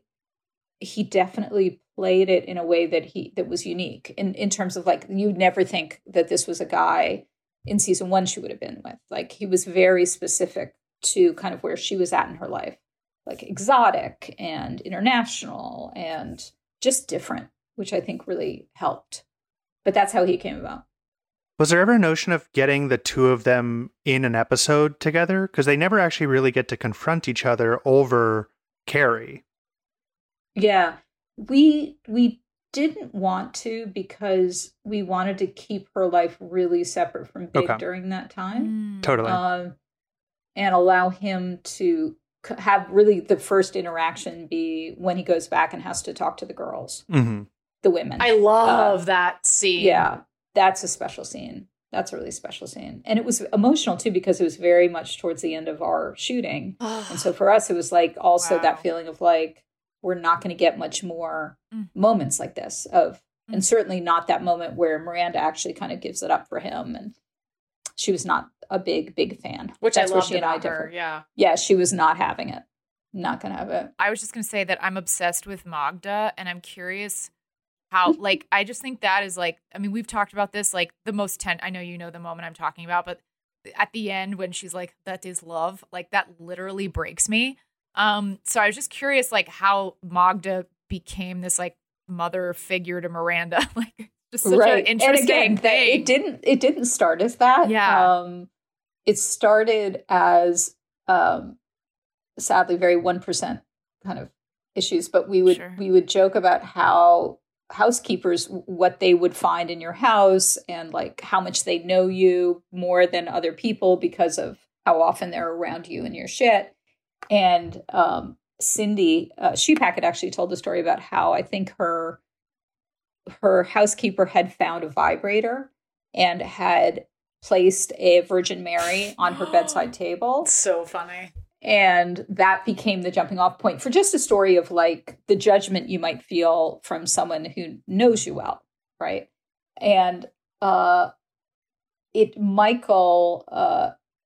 he definitely played it in a way that he that was unique in, in terms of like you'd never think that this was a guy in season one she would have been with. Like he was very specific to kind of where she was at in her life. Like exotic and international and just different, which I think really helped. But that's how he came about. Was there ever a notion of getting the two of them in an episode together? Because they never actually really get to confront each other over Carrie. Yeah, we we didn't want to because we wanted to keep her life really separate from Big Okay. during that time. Mm. Totally. Um, and allow him to c- have really the first interaction be when he goes back and has to talk to the girls, Mm-hmm. the women. I love that scene. Yeah, that's a special scene. That's a really special scene. And it was emotional too because it was very much towards the end of our shooting. And so for us, it was like also Wow. that feeling of like, we're not going to get much more Mm. moments like this of, Mm. and certainly not that moment where Miranda actually kind of gives it up for him. And she was not a big, big fan. Which That's I where loved she and I about her. differ. Yeah. Yeah, she was not having it. Not going to have it. I was just going to say that I'm obsessed with Magda, and I'm curious how, like, I just think that is like, I mean, we've talked about this, like, the most ten. I know you know the moment I'm talking about, but at the end when she's like, that is love, like, that literally breaks me. Um, so I was just curious, like, how Magda became this, like, mother figure to Miranda. Like, just such an interesting and again, that- thing. it didn't it didn't start as that. Yeah. Um, it started as um, sadly very one percent kind of issues, but we would Sure. we would joke about how housekeepers, what they would find in your house and like how much they know you more than other people because of how often they're around you and your shit. And um, Cindy uh, Sheepak had actually told the story about how I think her her housekeeper had found a vibrator and had placed a Virgin Mary on her bedside table. So funny. And that became the jumping off point for just a story of like the judgment you might feel from someone who knows you well, right? And uh, it Michael uh,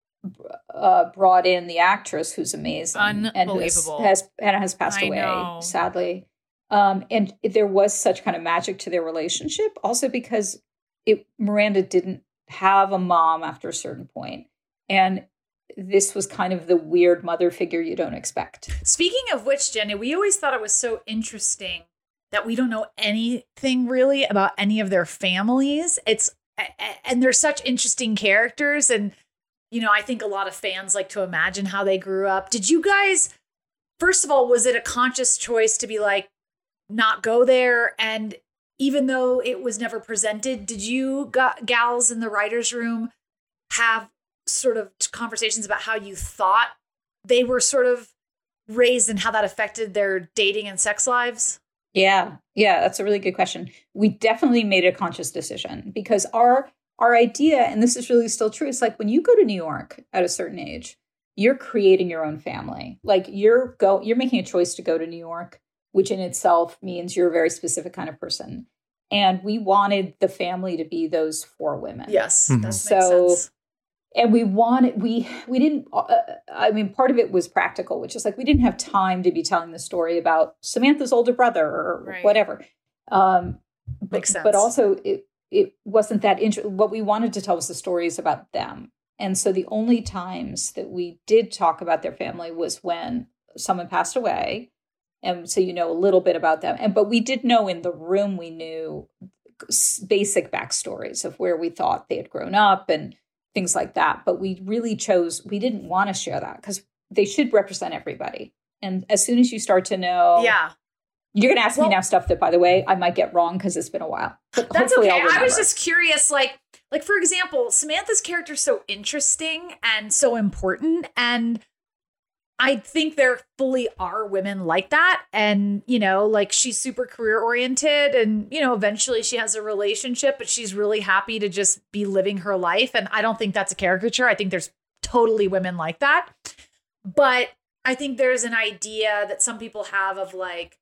uh, brought in the actress who's amazing, and who has, Unbelievable. has and has passed I away know. sadly. Um, and there was such kind of magic to their relationship, also because it Miranda didn't have a mom after a certain point, and this was kind of the weird mother figure you don't expect. Speaking of which, Jenny, we always thought it was so interesting that we don't know anything really about any of their families. It's and they're such interesting characters, and you know, I think a lot of fans like to imagine how they grew up. Did you guys, first of all, was it a conscious choice to be like, not go there? And even though it was never presented, did you got, gals in the writer's room have sort of conversations about how you thought they were sort of raised and how that affected their dating and sex lives? Yeah, yeah, that's a really good question. We definitely made a conscious decision because our our idea, and this is really still true, it's like when you go to New York at a certain age, you're creating your own family. Like you're go you're making a choice to go to New York, which in itself means you're a very specific kind of person. And we wanted the family to be those four women. Yes, Mhm. that makes So- sense. And we wanted, we, we didn't, uh, I mean, part of it was practical, which is like, we didn't have time to be telling the story about Samantha's older brother or Right. whatever. Um, but, Makes sense. But also it, it wasn't that interesting. What we wanted to tell was the stories about them. And so the only times that we did talk about their family was when someone passed away. And so, you know, a little bit about them. And, but we did know in the room, we knew s- basic backstories of where we thought they had grown up and things like that. But we really chose, we didn't want to share that because they should represent everybody. And as soon as you start to know, Yeah, you're going to ask Well- me now stuff that, by the way, I might get wrong because it's been a while. But that's hopefully okay. I'll I was remember. just curious, like, like for example, Samantha's character is so interesting and so important, and I think there fully are women like that. And, you know, like she's super career oriented and, you know, eventually she has a relationship, but she's really happy to just be living her life. And I don't think that's a caricature. I think there's totally women like that. But I think there's an idea that some people have of like,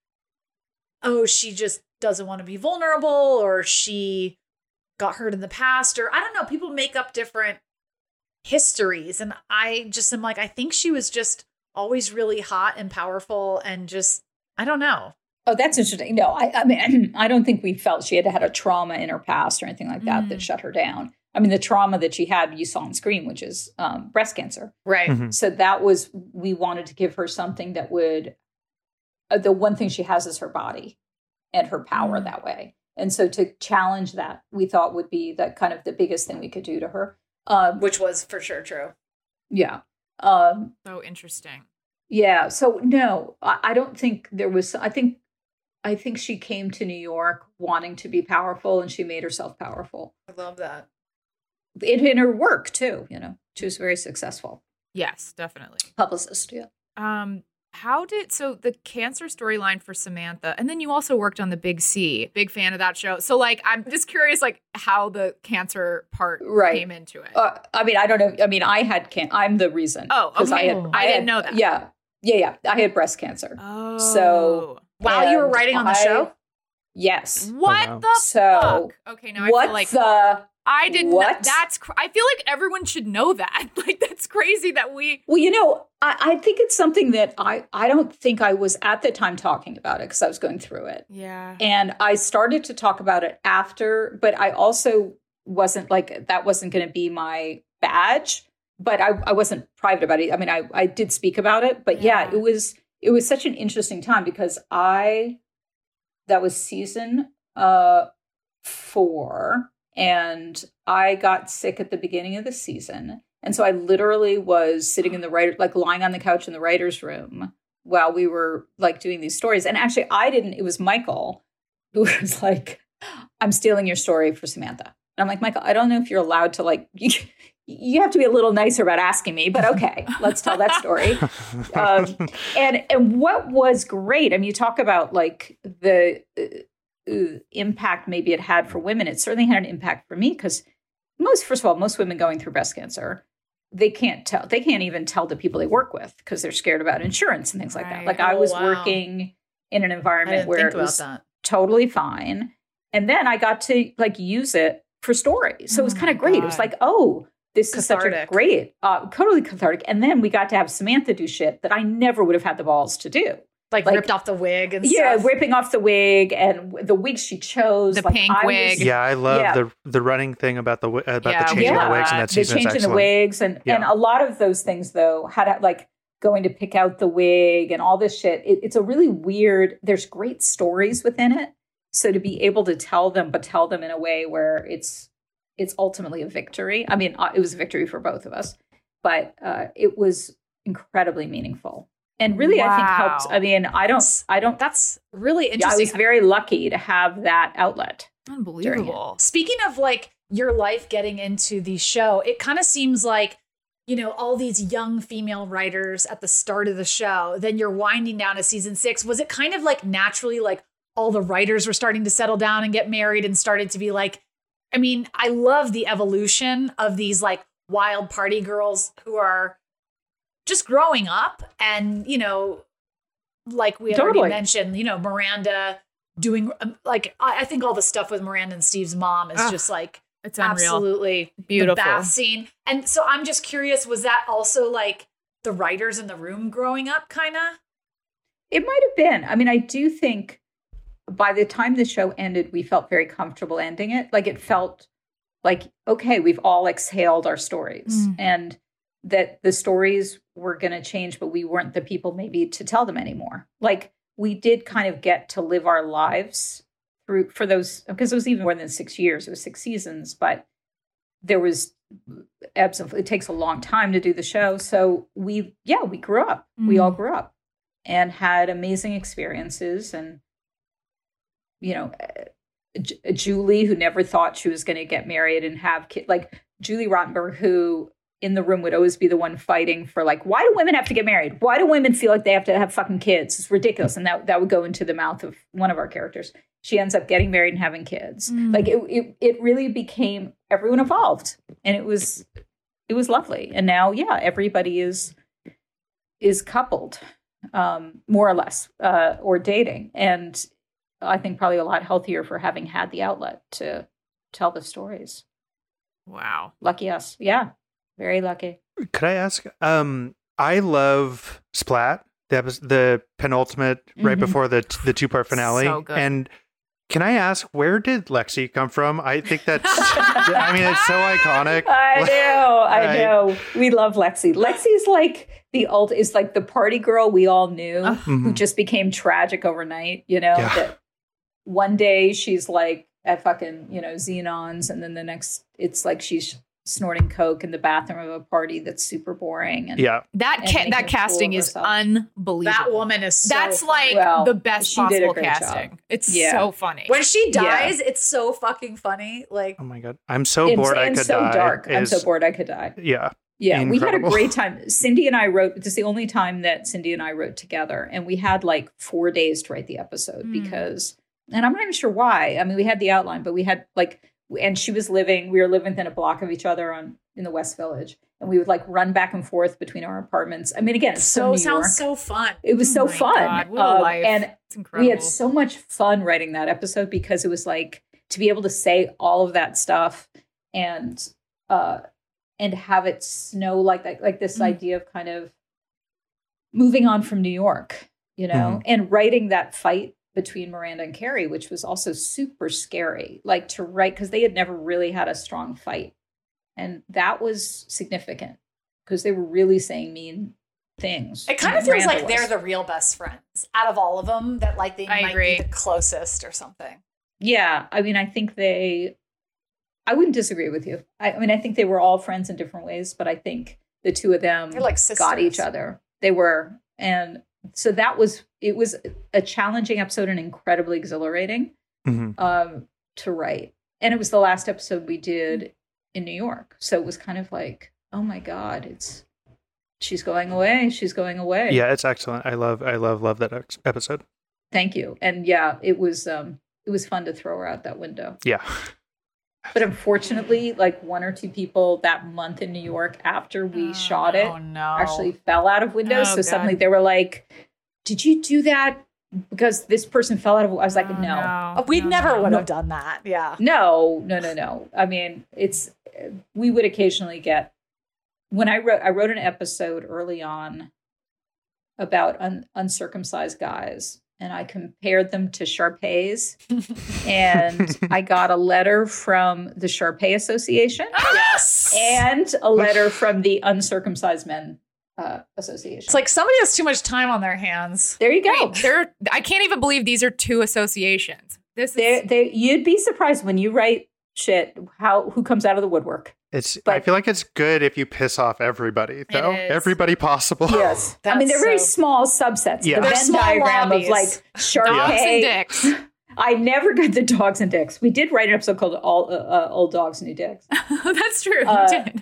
oh, she just doesn't want to be vulnerable, or she got hurt in the past, or I don't know. People make up different histories. And I just am like, I think she was just always really hot and powerful and just, I don't know. Oh, that's interesting. No, I, I mean, I don't think we felt she had had a trauma in her past or anything like that Mm. that shut her down. I mean, the trauma that she had, you saw on screen, which is um, breast cancer. Right. Mhm. So that was, we wanted to give her something that would, uh, the one thing she has is her body. and her power mm. that way. And so to challenge that, we thought would be the kind of the biggest thing we could do to her. Um, Which was for sure true. Yeah. Um, so interesting. Yeah. So no, I, I don't think there was, I think, I think she came to New York wanting to be powerful, and she made herself powerful. I love that. In, in her work too, you know, she was very successful. Yes, definitely. Publicist, yeah. Um, how did, so the cancer storyline for Samantha, and then you also worked on The Big C, big fan of that show. So like, I'm just curious, like how the cancer part right. came into it. Uh, I mean, I don't know. I mean, I had can. I'm the reason. Oh, okay. I, had, I, I didn't had, know that. Yeah. Yeah. Yeah. I had breast cancer. Oh. So while you were writing on the I, show? Yes. What oh, wow. the so, fuck? Okay, now I what feel like the I didn't what? know. That's cr- I feel like everyone should know that. Like that's crazy that we Well, you know, I, I think it's something that I, I don't think I was at the time talking about it because I was going through it. Yeah. And I started to talk about it after, but I also wasn't like, that wasn't going to be my badge, but I, I wasn't private about it. I mean, I, I did speak about it, but yeah. yeah, it was, it was such an interesting time because I, that was season uh, four. And I got sick at the beginning of the season. And so I literally was sitting in the writer, like lying on the couch in the writer's room while we were like doing these stories. And actually I didn't, it was Michael who was like, I'm stealing your story for Samantha. And I'm like, Michael, I don't know if you're allowed to like, you, you have to be a little nicer about asking me, but okay, let's tell that story. Um, and, and what was great, I mean, you talk about like the, uh, impact maybe it had for women. It certainly had an impact for me because most, first of all, most women going through breast cancer, they can't tell, they can't even tell the people they work with because they're scared about insurance and things like right. that. Like oh, I was wow. working in an environment where it was that. totally fine. And then I got to like use it for stories. So oh it was kind of great. God. It was like, oh, this cathartic. Is such a great, uh, totally cathartic. And then we got to have Samantha do shit that I never would have had the balls to do. Like, like ripped off the wig and yeah, stuff. ripping off the wig and the wig she chose. The like, pink I wig. Yeah, I love yeah. the the running thing about the about yeah, the changing yeah. the wigs in that season. The changing is the wigs and, yeah. and a lot of those things, though, had like going to pick out the wig and all this shit. It, it's a really weird, there's great stories within it. So to be able to tell them, but tell them in a way where it's it's ultimately a victory. I mean, it was a victory for both of us, but uh, it was incredibly meaningful. And really, wow. I think helped. I mean, I don't, I don't, that's really interesting. Yeah, I was very lucky to have that outlet. Unbelievable. Speaking of like your life getting into the show, it kind of seems like, you know, all these young female writers at the start of the show, then you're winding down to season six. Was it kind of like naturally like all the writers were starting to settle down and get married and started to be like, I mean, I love the evolution of these like wild party girls who are just growing up and, you know, like we totally. already mentioned, you know, Miranda doing like, I, I think all the stuff with Miranda and Steve's mom is oh, just like, it's unreal. Absolutely beautiful. The bath scene. And so I'm just curious, was that also like the writers in the room growing up kind of? It might have been. I mean, I do think by the time the show ended, we felt very comfortable ending it. Like it felt like, okay, we've all exhaled our stories mm. and that the stories were going to change, but we weren't the people maybe to tell them anymore. Like we did kind of get to live our lives through for those, because it was even more than six years, it was six seasons, but there was ebbs and it takes a long time to do the show. So we, yeah, we grew up, mm. we all grew up and had amazing experiences. And, you know, J- Julie, who never thought she was going to get married and have kids, like Julie Rottenberg, who in the room would always be the one fighting for like, why do women have to get married? Why do women feel like they have to have fucking kids? It's ridiculous. And that, that would go into the mouth of one of our characters. She ends up getting married and having kids. Mm. Like it, it, it really became, everyone evolved and it was, it was lovely. And now, yeah, everybody is, is coupled, um, more or less, uh, or dating. And I think probably a lot healthier for having had the outlet to tell the stories. Wow. Lucky us. Yeah. Very lucky. Could I ask? Um, I love Splat, the episode, the penultimate, mm-hmm. right before the the two part finale. So good. And can I ask, where did Lexi come from? I think that's. I mean, it's so iconic. I know, I know. We love Lexi. Lexi's like the ult is like the party girl we all knew, mm-hmm. who just became tragic overnight. You know. Yeah. That, one day she's like at fucking, you know, Xenons, and then the next it's like she's snorting coke in the bathroom of a party that's super boring. And yeah, that and ca- making that a fool casting of is herself. unbelievable. That woman is so That's funny. like Well, the best she did a possible great casting. job. It's Yeah. so funny. When she Yeah. dies, it's so fucking funny. Like, oh my god, I'm so It's- bored I and could so die. dark. I'm is- so bored I could die. Yeah, Yeah, we had Incredible. a great time. Cindy and I wrote, this is the only time that Cindy and I wrote together. And we had like four days to write the episode Mm. because, and I'm not even sure why. I mean, we had the outline, but we had like, and she was living, we were living within a block of each other on in the West Village. And we would like run back and forth between our apartments. I mean, again, it's so so New sounds York. so fun. It was so Oh my fun. God, what a Um, life. And It's incredible. we had so much fun writing that episode because it was like to be able to say all of that stuff and uh and have it snow like that, like this Mm. idea of kind of moving on from New York, you know, Mhm. and writing that fight between Miranda and Carrie, which was also super scary, like to write because they had never really had a strong fight. And that was significant because they were really saying mean things. It kind of And feels Miranda like they're was. the real best friends out of all of them. That like they I might agree. be the closest or something. Yeah, I mean, I think they, I wouldn't disagree with you. I, I mean, I think they were all friends in different ways, but I think the two of them They're like sisters. got each other. They were. And so that was, it was a challenging episode and incredibly exhilarating Mhm. um, to write. And it was the last episode we did in New York. So it was kind of like, oh my God, it's, she's going away. She's going away. yeah, it's excellent. I love, I love, love that ex- episode. Thank you. And yeah, it was, um, it was fun to throw her out that window. Yeah, But unfortunately, like one or two people that month in New York after we shot it Oh no! actually fell out of windows. Oh, so God. suddenly they were like, "Did you do that because this person fell out of?" I was like, Oh, "No, we no, never no. would have done that. Yeah. no, no, no, no." I mean, it's we would occasionally get when I wrote I wrote an episode early on about un, uncircumcised guys. And I compared them to Shar-Peis. And I got a letter from the Shar-Pei Association Yes. and a letter from the Uncircumcised Men uh, Association. It's like somebody has too much time on their hands. there you go. Wait, there. I can't even believe these are two associations. This is They, they, you'd be surprised when you write shit how who comes out of the woodwork. it's. I But- feel like it's good if you piss off everybody, though. is. Everybody possible. Yes, I mean That's they're very so- small subsets. Yeah. The They're Venn small diagram lobbies. of like dogs and Shar-Pei. dicks. I never got the dogs and dicks. We did write an episode called "All uh, uh, Old Dogs, New Dicks." That's true. You Uh, did.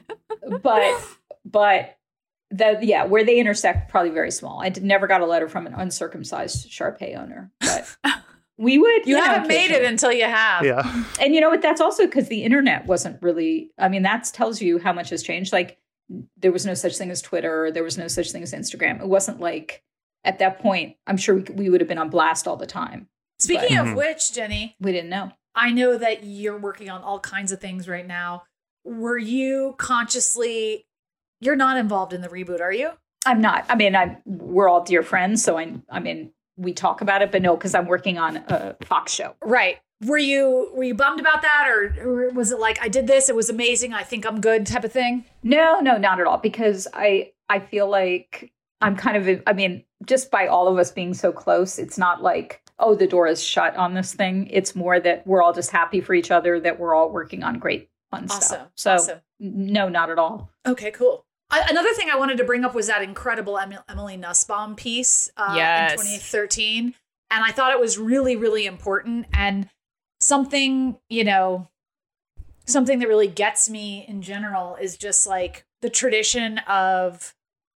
but but the yeah where they intersect probably very small. I did, never got a letter from an uncircumcised Shar-Pei owner, but we would. You know, haven't made it occasionally. until you have. Yeah. And you know what? That's also because the internet wasn't really. I mean, that tells you how much has changed. Like there was no such thing as Twitter. There was no such thing as Instagram. It wasn't like at that point. I'm sure we, we would have been on blast all the time. Speaking But- of which, Jenny, We didn't know. I know that you're working on all kinds of things right now. Were you consciously? You're not involved in the reboot, are you? I'm not. I mean, I we're all dear friends, so I. I mean, we talk about it, but no, because I'm working on a Fox show. Right. Were you were you bummed about that, or, or was it like I did this, it was amazing, I think I'm good type of thing? No, no, not at all. Because I I feel like I'm kind of. I mean, just by all of us being so close, it's not like, oh, the door is shut on this thing. It's more that we're all just happy for each other, that we're all working on great fun Awesome. stuff. So Awesome. no, not at all. Okay, cool. I, another thing I wanted to bring up was that incredible Em- Emily Nussbaum piece uh, Yes. in twenty thirteen. And I thought it was really, really important. And something, you know, something that really gets me in general is just like the tradition of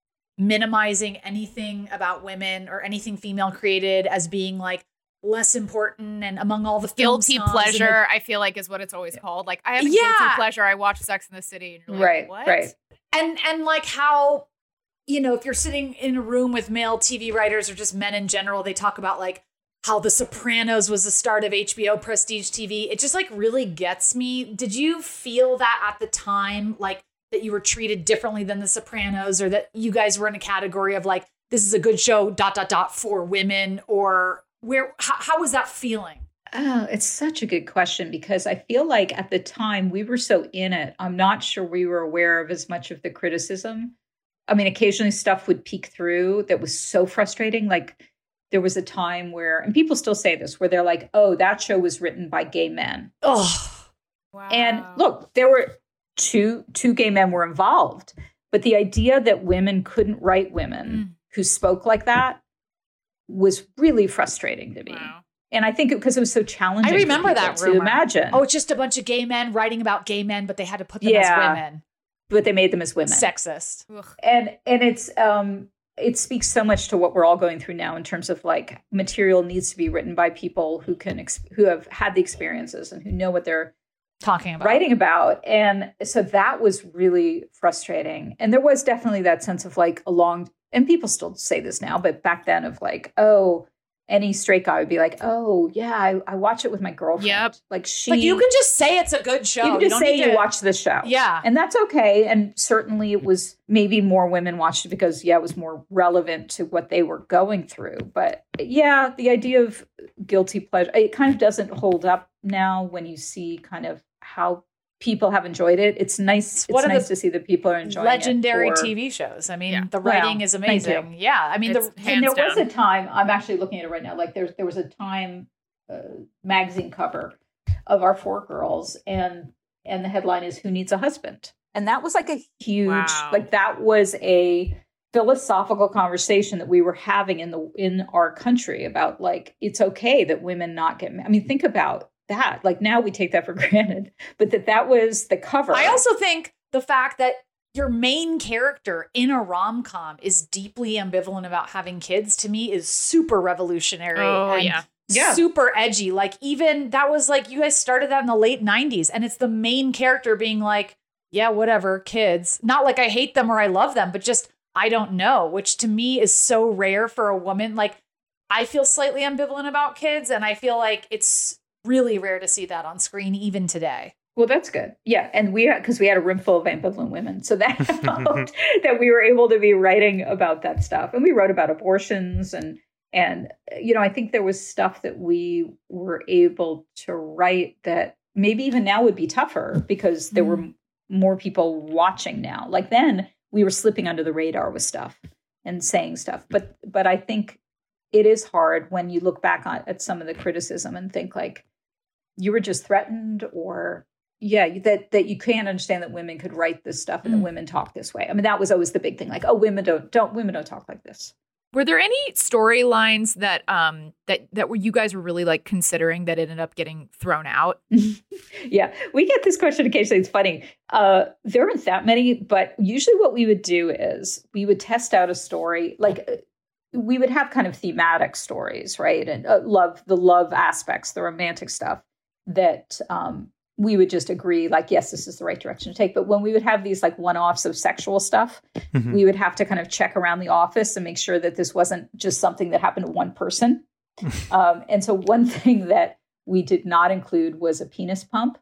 minimizing anything about women or anything female created as being like less important. And among all the film Guilty snobs and the- pleasure, I feel like, is what it's always called. Like, I have a Yeah. guilty pleasure. I watch Sex in the City. And you're like, Right, what? right. and and like how, you know, if you're sitting in a room with male T V writers or just men in general, they talk about like how The Sopranos was the start of H B O prestige T V. It just like really gets me. Did you feel that at the time, like that you were treated differently than The Sopranos, or that you guys were in a category of like, this is a good show, dot, dot, dot, for women? Or where, how, how was that feeling? Oh, it's such a good question because I feel like at the time we were so in it. I'm not sure we were aware of as much of the criticism. I mean, occasionally stuff would peek through that was so frustrating. Like there was a time where, and people still say this, where they're like, oh, that show was written by gay men. Oh, Wow. And look, there were two two gay men were involved, but the idea that women couldn't write women Mm. who spoke like that was really frustrating to me. Wow. And I think because it, it was so challenging. I remember for people that to rumor. imagine. Oh, it's just a bunch of gay men writing about gay men, but they had to put them Yeah. as women. But they made them as women. Sexist. Ugh. and and it's um it speaks so much to what we're all going through now in terms of like material needs to be written by people who can ex- who have had the experiences and who know what they're Talking about writing about. And so that was really frustrating. And there was definitely that sense of like a long, and people still say this now, but back then of like, oh, any straight guy would be like, oh yeah, I, I watch it with my girlfriend. Yep. Like she, Like you can just say it's a good show. you can just don't say need you to- watch the show. Yeah. And that's okay. And certainly it was maybe more women watched it because, yeah, it was more relevant to what they were going through. But yeah, the idea of guilty pleasure, it kind of doesn't hold up now when you see kind of how people have enjoyed it. It's nice. It's, one of nice the to see that people are enjoying legendary it. for- T V shows. I mean, Yeah. the writing Wow. is Thank amazing. you. Yeah. I mean, It's the hands And there was down. a time, I'm actually looking at it right now, like there's, there was a time uh, magazine cover of Our Four Girls, and and the headline is Who Needs a Husband? And that was like a huge, Wow. like that was a philosophical conversation that we were having in the in our country about like, it's okay that women not get, I mean, think about that. Like now we take that for granted, but that that was the cover. I also think the fact that your main character in a rom-com is deeply ambivalent about having kids, to me, is super revolutionary. Oh, and yeah. Yeah. super edgy. Like even that was like, you guys started that in the late nineties, and it's the main character being like, yeah, whatever, kids. Not like I hate them or I love them, but just I don't know, which to me is so rare for a woman. Like I feel slightly ambivalent about kids, and I feel like it's really rare to see that on screen even today. Well, that's good. Yeah. And we, because we had a room full of ambivalent women. So that helped that we were able to be writing about that stuff. And we wrote about abortions and, and, you know, I think there was stuff that we were able to write that maybe even now would be tougher because there were more people watching now. Like then we were slipping under the radar with stuff and saying stuff. But, but I think it is hard when you look back on, at some of the criticism and think like you were just threatened or, yeah, that that you can't understand that women could write this stuff and Mm. that women talk this way. I mean, that was always the big thing. Like, oh, women don't don't women don't talk like this. Were there any storylines that um that that were you guys were really like considering that ended up getting thrown out? Yeah, we get this question occasionally. It's funny. Uh, there aren't that many, but usually what we would do is we would test out a story. Like uh, we would have kind of thematic stories, right? And uh, love the love aspects, the romantic stuff that um, we would just agree, like, yes, this is the right direction to take. But when we would have these like one-offs of sexual stuff, Mhm. we would have to kind of check around the office and make sure that this wasn't just something that happened to one person. um, and so one thing that we did not include was a penis pump,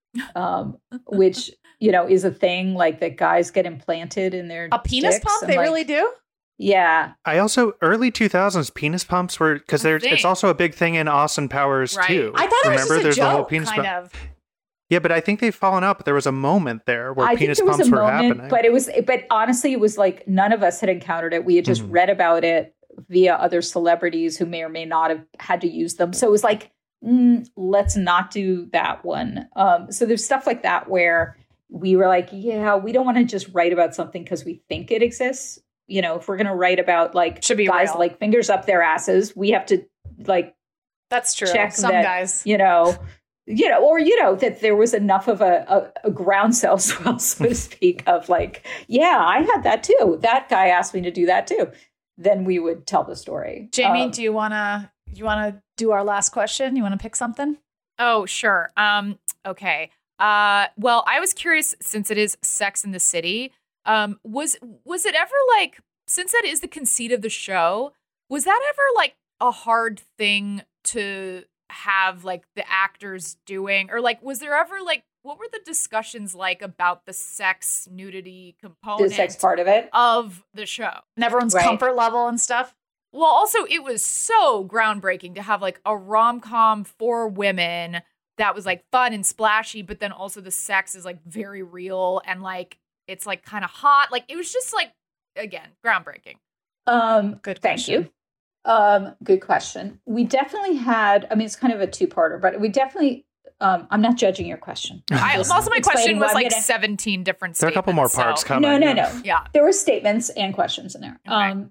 um, which, you know, is a thing like that guys get implanted in their A penis dicks pump? and, They like- really do? Yeah. I also early two thousands penis pumps were because A there's it's thing. also a big thing in Austin Powers Right. too. I thought it was Remember, just a there's the whole joke, penis kind pump. of. Yeah, but I think they've fallen out. But there was a moment there where I penis think there was pumps a were moment, happening. but it was, but honestly, it was like none of us had encountered it. We had just Mhm. read about it via other celebrities who may or may not have had to use them. So it was like, mm, let's not do that one. Um, so there's stuff like that where we were like, yeah, we don't want to just write about something because we think it exists. You know, if we're going to write about like Should be guys real. like fingers up their asses, we have to like That's true. check Some that, guys. you know, you know, or, you know, that there was enough of a, a, a ground cell swell, so to speak, of like, yeah, I had that too. That guy asked me to do that too. Then we would tell the story. Jamie, Um, do you wanna you wanna do our last question? You wanna pick something? Oh, sure. Um, okay. Uh, well, I was curious since it is Sex in the City. Um, was was it ever like, since that is the conceit of the show, was that ever like a hard thing to have like the actors doing, or like was there ever like what were the discussions like about the sex nudity component the sex part of it. of the show? And everyone's Right. comfort level and stuff. Well, also, it was so groundbreaking to have like a rom-com for women that was like fun and splashy, but then also the sex is like very real and like it's like kind of hot. Like it was just like, again, groundbreaking. Um, Good thank question. you. Um, good question. We definitely had, I mean, it's kind of a two-parter, but we definitely, um, I'm not judging your question. I, Just also, my question explaining was why I'm like gonna- seventeen different There are a couple more statements, parts so- coming. No, no, yeah. no. Yeah. There were statements and questions in there. Okay. Um,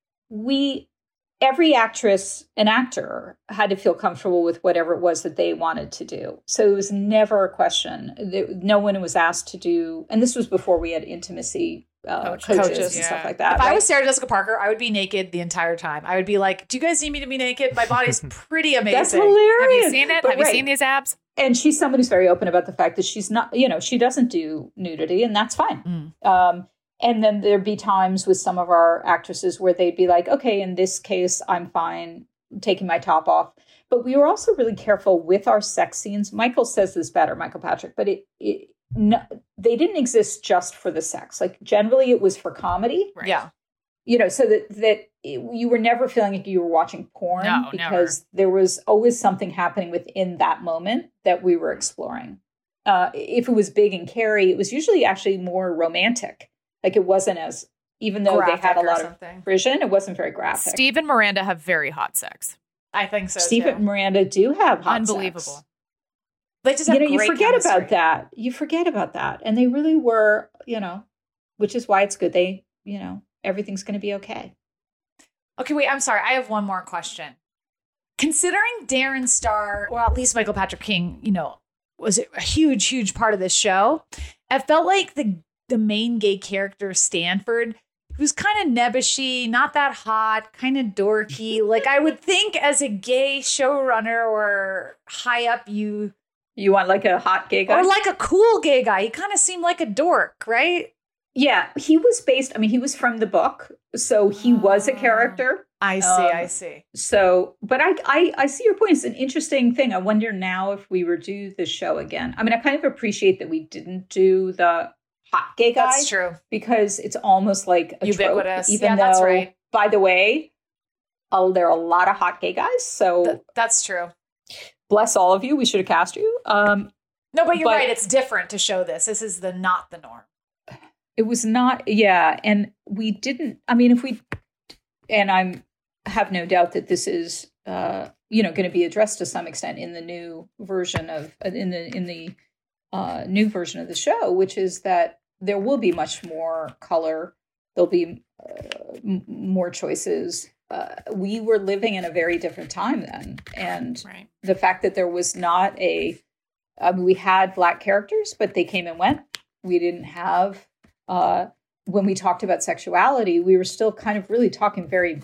we, every actress and actor had to feel comfortable with whatever it was that they wanted to do. So it was never a question. There- No one was asked to do, and this was before we had intimacy uh, Coaches. coaches, Coaches, and yeah. stuff like that. If I right? was Sarah Jessica Parker, I would be naked the entire time. I would be like, "Do you guys need me to be naked? My body's pretty amazing." That's hilarious. Have you seen it? But Have you right. seen these abs? And she's someone who's very open about the fact that she's not, you know, she doesn't do nudity, and that's fine. Mm. Um, and then there'd be times with some of our actresses where they'd be like, okay, in this case, I'm fine taking my top off. But we were also really careful with our sex scenes. Michael says this better, Michael Patrick, but it, it no, they didn't exist just for the sex. Like generally it was for comedy. Right. Yeah. You know, so that that it, you were never feeling like you were watching porn No, because there was always something happening within that moment that we were exploring. Uh, if it was Big and Carrie, it was usually actually more romantic. Like it wasn't as, even though Graphic they had a or lot something. of vision, it wasn't very graphic. Steve and Miranda have very hot sex. I think so. Steve too. and Miranda do have hot Unbelievable. sex. They just You have know, you great forget chemistry. about that. You forget about that. And they really were, you know, which is why it's good. They, you know, everything's going to be okay. Okay, wait, I'm sorry. I have one more question. Considering Darren Star, or at least Michael Patrick King, you know, was a huge, huge part of this show, I felt like the the main gay character, Stanford, who's kind of nebbishy, not that hot, kind of dorky. Like I would think as a gay showrunner or high up, you You want like a hot gay guy? or like a cool gay guy. He kind of seemed like a dork, right? Yeah, he was based, I mean, he was from the book. So he was a character. I see, Um, I see. So, but I, I, I see your point. It's an interesting thing. I wonder now if we were to do the show again. I mean, I kind of appreciate that we didn't do the hot gay guy. That's true. Because it's almost like a Ubiquitous. trope, even Yeah, that's though, right. by the way, oh, there are a lot of hot gay guys. So Th- that's true. bless all of you. We should have cast you. Um, No, but you're But- right. It's different to show this. This is the not the norm. It was not, yeah. And we didn't, I mean, if we, and I'm, have no doubt that this is, uh, you know, going to be addressed to some extent in the new version of, in the, in the uh, new version of the show, which is that there will be much more color. There'll be uh, m- more choices. Uh, we were living in a very different time then. And Right. the fact that there was not a, I mean, we had Black characters, but they came and went. We didn't have, uh, when we talked about sexuality, we were still kind of really talking very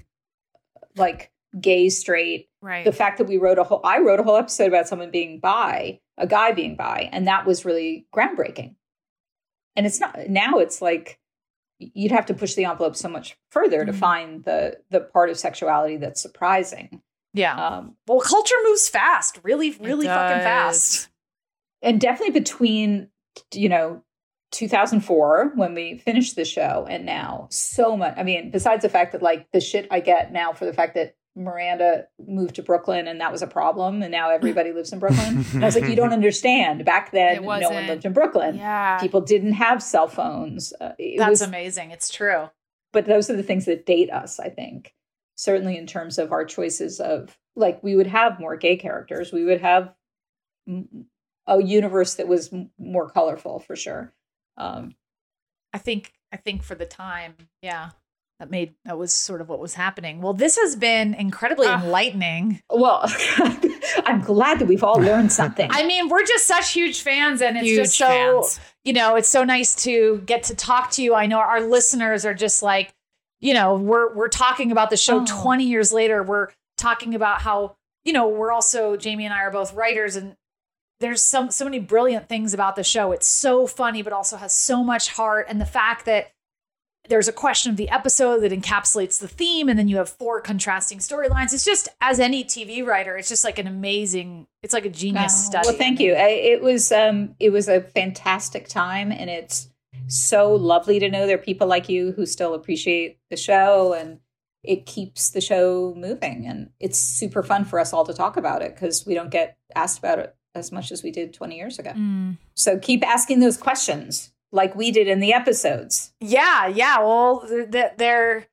like gay, straight. Right. The fact that we wrote a whole, I wrote a whole episode about someone being bi, a guy being bi, and that was really groundbreaking. And it's not, now it's like, you'd have to push the envelope so much further to Mhm. find the the part of sexuality that's surprising. Yeah. Um, Well, culture moves fast, really, really fucking does. fast. and definitely between, you know, two thousand four when we finished the show and now, so much. I mean, besides the fact that like the shit I get now for the fact that Miranda moved to Brooklyn and that was a problem and now everybody lives in Brooklyn. And I was like, you don't understand. Back then, It no one wasn't. lived in Brooklyn. Yeah. People didn't have cell phones. Uh, it That's was, amazing. It's true. but those are the things that date us, I think. Certainly in terms of our choices of, like, we would have more gay characters. We would have m- a universe that was m- more colorful, for sure. Um, I think. I think for the time, yeah, that made that was sort of what was happening. Well, this has been incredibly Ah. enlightening. well, I'm glad that we've all learned something. I mean, we're just such huge fans, and it's Huge just so fans. you know, it's so nice to get to talk to you. I know our listeners are just like, you know, we're we're talking about the show Oh. twenty years later. We're talking about how, you know, we're also, Jamie and I are both writers, and there's some so many brilliant things about the show. It's so funny, but also has so much heart. And the fact that there's a question of the episode that encapsulates the theme, and then you have four contrasting storylines. It's just, as any T V writer, it's just like an amazing, it's like a genius Oh, study. well, thank you. I, it was um, it was a fantastic time, and it's so lovely to know there are people like you who still appreciate the show, and it keeps the show moving. And it's super fun for us all to talk about it because we don't get asked about it as much as we did twenty years ago. Mm. So keep asking those questions like we did in the episodes. Yeah, yeah. Well, th- th- they're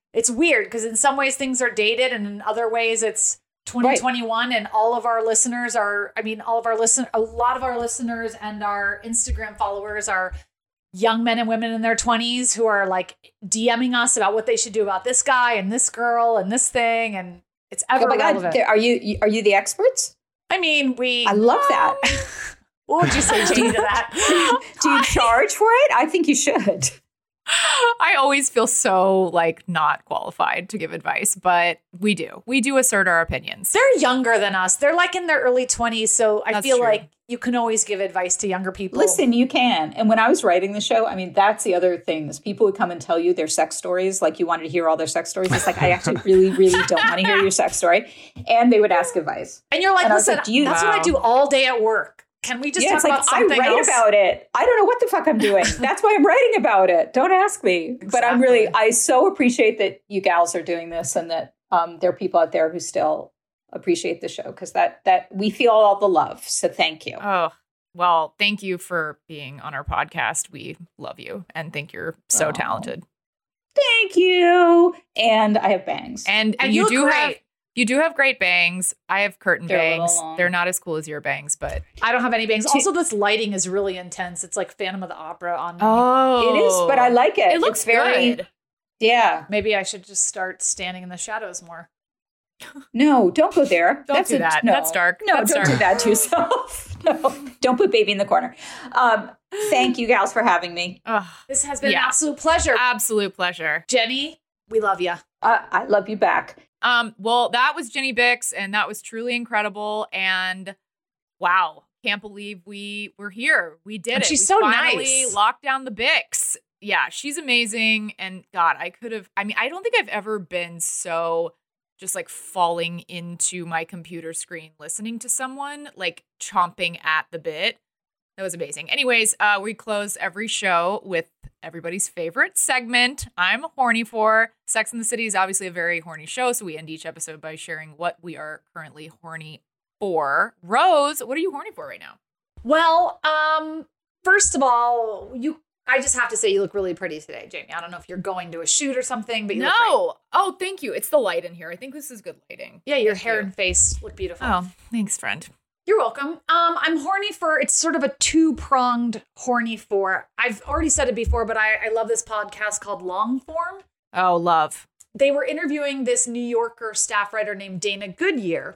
it's weird because in some ways things are dated and in other ways it's twenty twenty-one, right. And all of our listeners are, I mean, all of our listen, a lot of our listeners and our Instagram followers are young men and women in their twenties who are like DMing us about what they should do about this guy and this girl and this thing. And it's ever oh my relevant. God, are you, are you the experts? I mean, we, I love that. What would you say, Jane, to that? Do you charge for it? I think you should. I always feel so like not qualified to give advice, but we do. We do assert our opinions. They're younger than us. They're like in their early twenties. So I That's feel true. like you can always give advice to younger people. Listen, you can. And when I was writing the show, I mean, that's the other thing is people would come and tell you their sex stories. Like you wanted to hear all their sex stories. It's like, I actually really, really don't want to hear your sex story. And they would ask advice. And you're like, and listen, like, do you, that's wow. what I do all day at work. Can we just yeah, talk it's like, about something I write else? about it. I don't know what the fuck I'm doing. That's why I'm writing about it. Don't ask me. Exactly. But I'm really, I so appreciate that you gals are doing this and that um, there are people out there who still appreciate the show because that, that we feel all the love. So thank you. Oh, well, thank you for being on our podcast. We love you and think you're so Oh. talented. Thank you. And I have bangs. And, And you, you do look have great. you do have great bangs. I have curtain They're a little bangs. long. They're not as cool as your bangs, but I don't have any bangs. Also, this lighting is really intense. It's like Phantom of the Opera on me. oh, It is, but I like it. It looks it's very, good. yeah. Maybe I should just start standing in the shadows more. No, don't go there. Don't That's do a- that. No. That's dark. No, That's don't dark. do that to yourself. No, don't put baby in the corner. Um, thank you, gals, for having me. Ugh, This has been Yeah. an absolute pleasure. absolute pleasure. Jenny, we love you. Uh, I love you back. Um, well, that was Jenny Bix, and that was truly incredible. And wow, can't believe we were here. We did And it. she's we so finally nice. locked down the Bix. Yeah, she's amazing. And God, I could have. I mean, I don't think I've ever been so just like falling into my computer screen listening to someone like chomping at the bit. That was amazing. Anyways, uh, we close every show with everybody's favorite segment. I'm horny for. Sex and the City is obviously a very horny show, so we end each episode by sharing what we are currently horny for. Rose, what are you horny for right now? Well, um, first of all, you. I just have to say you look really pretty today, Jamie. I don't know if you're going to a shoot or something, but you look great. No. Oh, thank you. It's the light in here. I think this is good lighting. Yeah, your Thank hair you. and face look beautiful. Oh, thanks, friend. You're welcome. Um, I'm horny for, it's sort of a two-pronged horny for. I've already said it before, but I, I love this podcast called Long Form. Oh, love. They were interviewing this New Yorker staff writer named Dana Goodyear.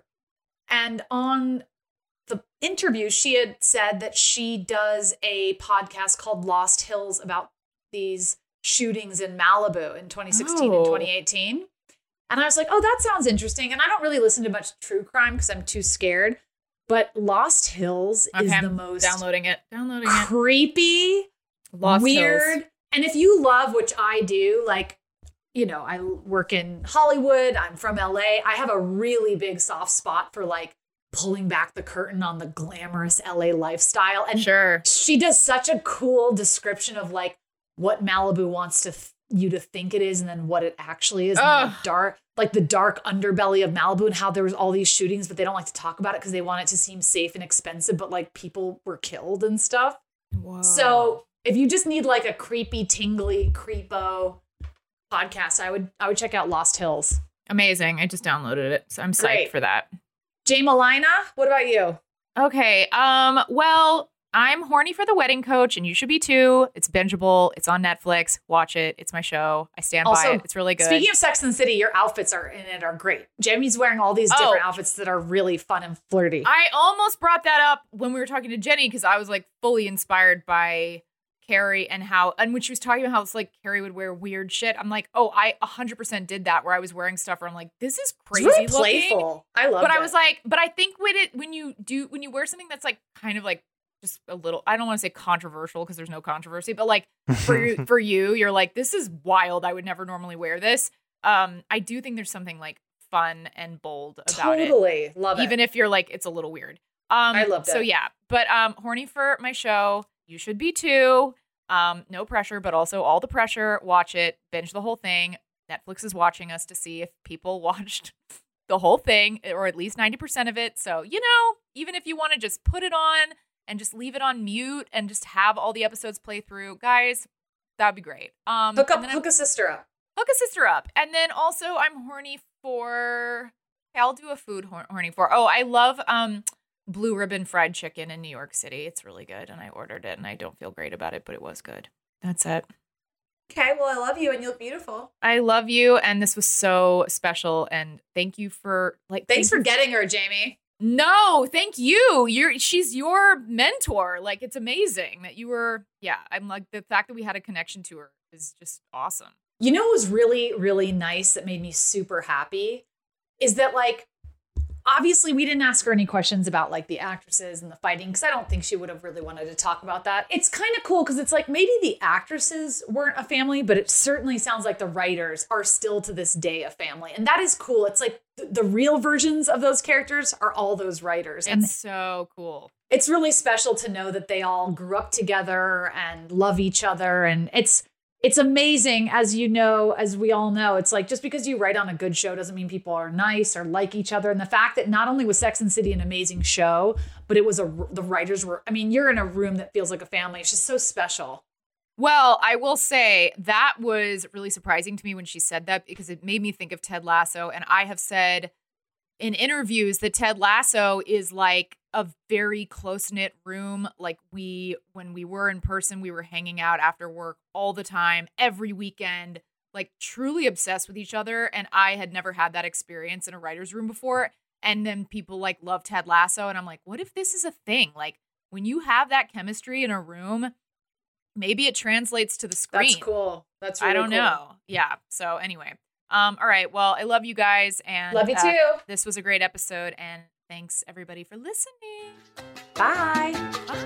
And on the interview, she had said that she does a podcast called Lost Hills about these shootings in Malibu in twenty sixteen Oh. and twenty eighteen. And I was like, oh, that sounds interesting. And I don't really listen to much true crime because I'm too scared. But Lost Hills Okay, is the I'm most downloading it. Downloading it. creepy, Lost weird. Hills. And if you love, which I do, like, you know, I work in Hollywood. I'm from L A. I have a really big soft spot for like pulling back the curtain on the glamorous L A lifestyle. And Sure. she does such a cool description of like what Malibu wants to th- you to think it is and then what it actually is. And Ugh. the dark, like the dark underbelly of Malibu and how there was all these shootings, but they don't like to talk about it because they want it to seem safe and expensive, but like people were killed and stuff. Whoa. So if you just need like a creepy, tingly, creepo podcast, I would I would check out Lost Hills. Amazing. I just downloaded it. So I'm psyched Great. for that. Jay Malina, what about you? Okay. Um, well, I'm horny for The Wedding Coach, and you should be too. It's bingeable. It's on Netflix. Watch it. It's my show. I stand Also, by it. It's really good. Speaking of Sex and the City, your outfits are in it are great. Jamie's wearing all these Oh. different outfits that are really fun and flirty. I almost brought that up when we were talking to Jenny because I was like fully inspired by Carrie and how, and when she was talking about how it's like Carrie would wear weird shit, I'm like, oh, I one hundred percent did that where I was wearing stuff where I'm like, this is It's crazy really looking. playful. I love But it. I was like, but I think when it when you do when you wear something that's like kind of like just a little, I don't want to say controversial because there's no controversy, but like for you, for you, you're like, this is wild. I would never normally wear this. Um, I do think there's something like fun and bold about it, totally love it. even if you're like it's a little weird. Um, I loved So it. yeah, but um, horny for my show. You should be too. Um, no pressure, but also all the pressure. Watch it, binge the whole thing. Netflix is watching us to see if people watched the whole thing, or at least ninety percent of it. So, you know, even if you want to just put it on and just leave it on mute and just have all the episodes play through, guys, that'd be great. Um, hook up, and then hook I'm- a sister up. Hook a sister up. And then also I'm horny for, okay, I'll do a food hor- horny for. Oh, I love um Blue Ribbon fried chicken in New York City. It's really good. And I ordered it and I don't feel great about it, but it was good. That's it. Okay, well, I love you and you look beautiful. I love you. And this was so special. And thank you for like, Thanks thank for you- getting her, Jamie. No, thank you. You're she's your mentor. Like, it's amazing that you were, yeah, I'm like, the fact that we had a connection to her is just awesome. You know what was really, really nice that made me super happy is that, like, obviously we didn't ask her any questions about, like, the actresses and the fighting, because I don't think she would have really wanted to talk about that. It's kind of cool because it's like maybe the actresses weren't a family, but it certainly sounds like the writers are still to this day a family. And that is cool. It's like th- the real versions of those characters are all those writers. And It's so cool. it's really special to know that they all grew up together and love each other. And it's it's amazing, as you know, as we all know, it's like just because you write on a good show doesn't mean people are nice or like each other. And the fact that not only was Sex and the City an amazing show, but it was a the writers were, I mean, you're in a room that feels like a family. It's just so special. Well, I will say that was really surprising to me when she said that, because it made me think of Ted Lasso. And I have said in interviews that Ted Lasso is like a very close-knit room. Like, we, when we were in person, we were hanging out after work all the time, every weekend, like truly obsessed with each other. And I had never had that experience in a writer's room before. And then people like love Ted Lasso. And I'm like, what if this is a thing? Like, when you have that chemistry in a room, maybe it translates to the screen. That's cool. That's really I don't cool. know. Yeah. So anyway, um, all right. Well, I love you guys, and Love you uh, too. This was a great episode, and thanks everybody for listening. Bye.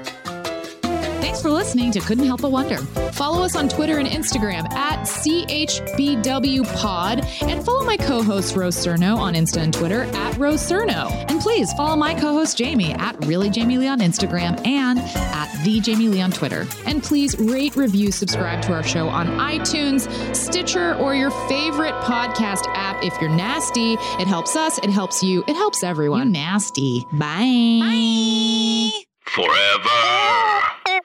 Thanks for listening to Couldn't Help But Wonder. Follow us on Twitter and Instagram at C H B W Pod, and follow my co-host Rose Cerno on Insta and Twitter at Rose Cerno. And please follow my co-host Jamie at Really Jamie Lee on Instagram and at The Jamie Lee on Twitter. And please rate, review, subscribe to our show on iTunes, Stitcher, or your favorite podcast app. If you're nasty, it helps us, it helps you, it helps everyone. You nasty. Bye. Bye. Forever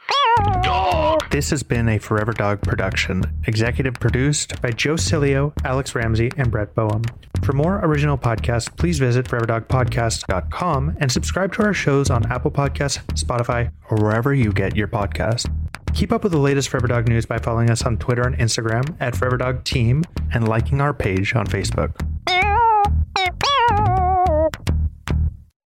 Dog. This has been a Forever Dog production, executive produced by Joe Cilio, Alex Ramsey, and Brett Boehm. For more original podcasts, please visit forever dog podcast dot com and subscribe to our shows on Apple Podcasts, Spotify, or wherever you get your podcasts. Keep up with the latest Forever Dog news by following us on Twitter and Instagram at Forever Dog Team and liking our page on Facebook.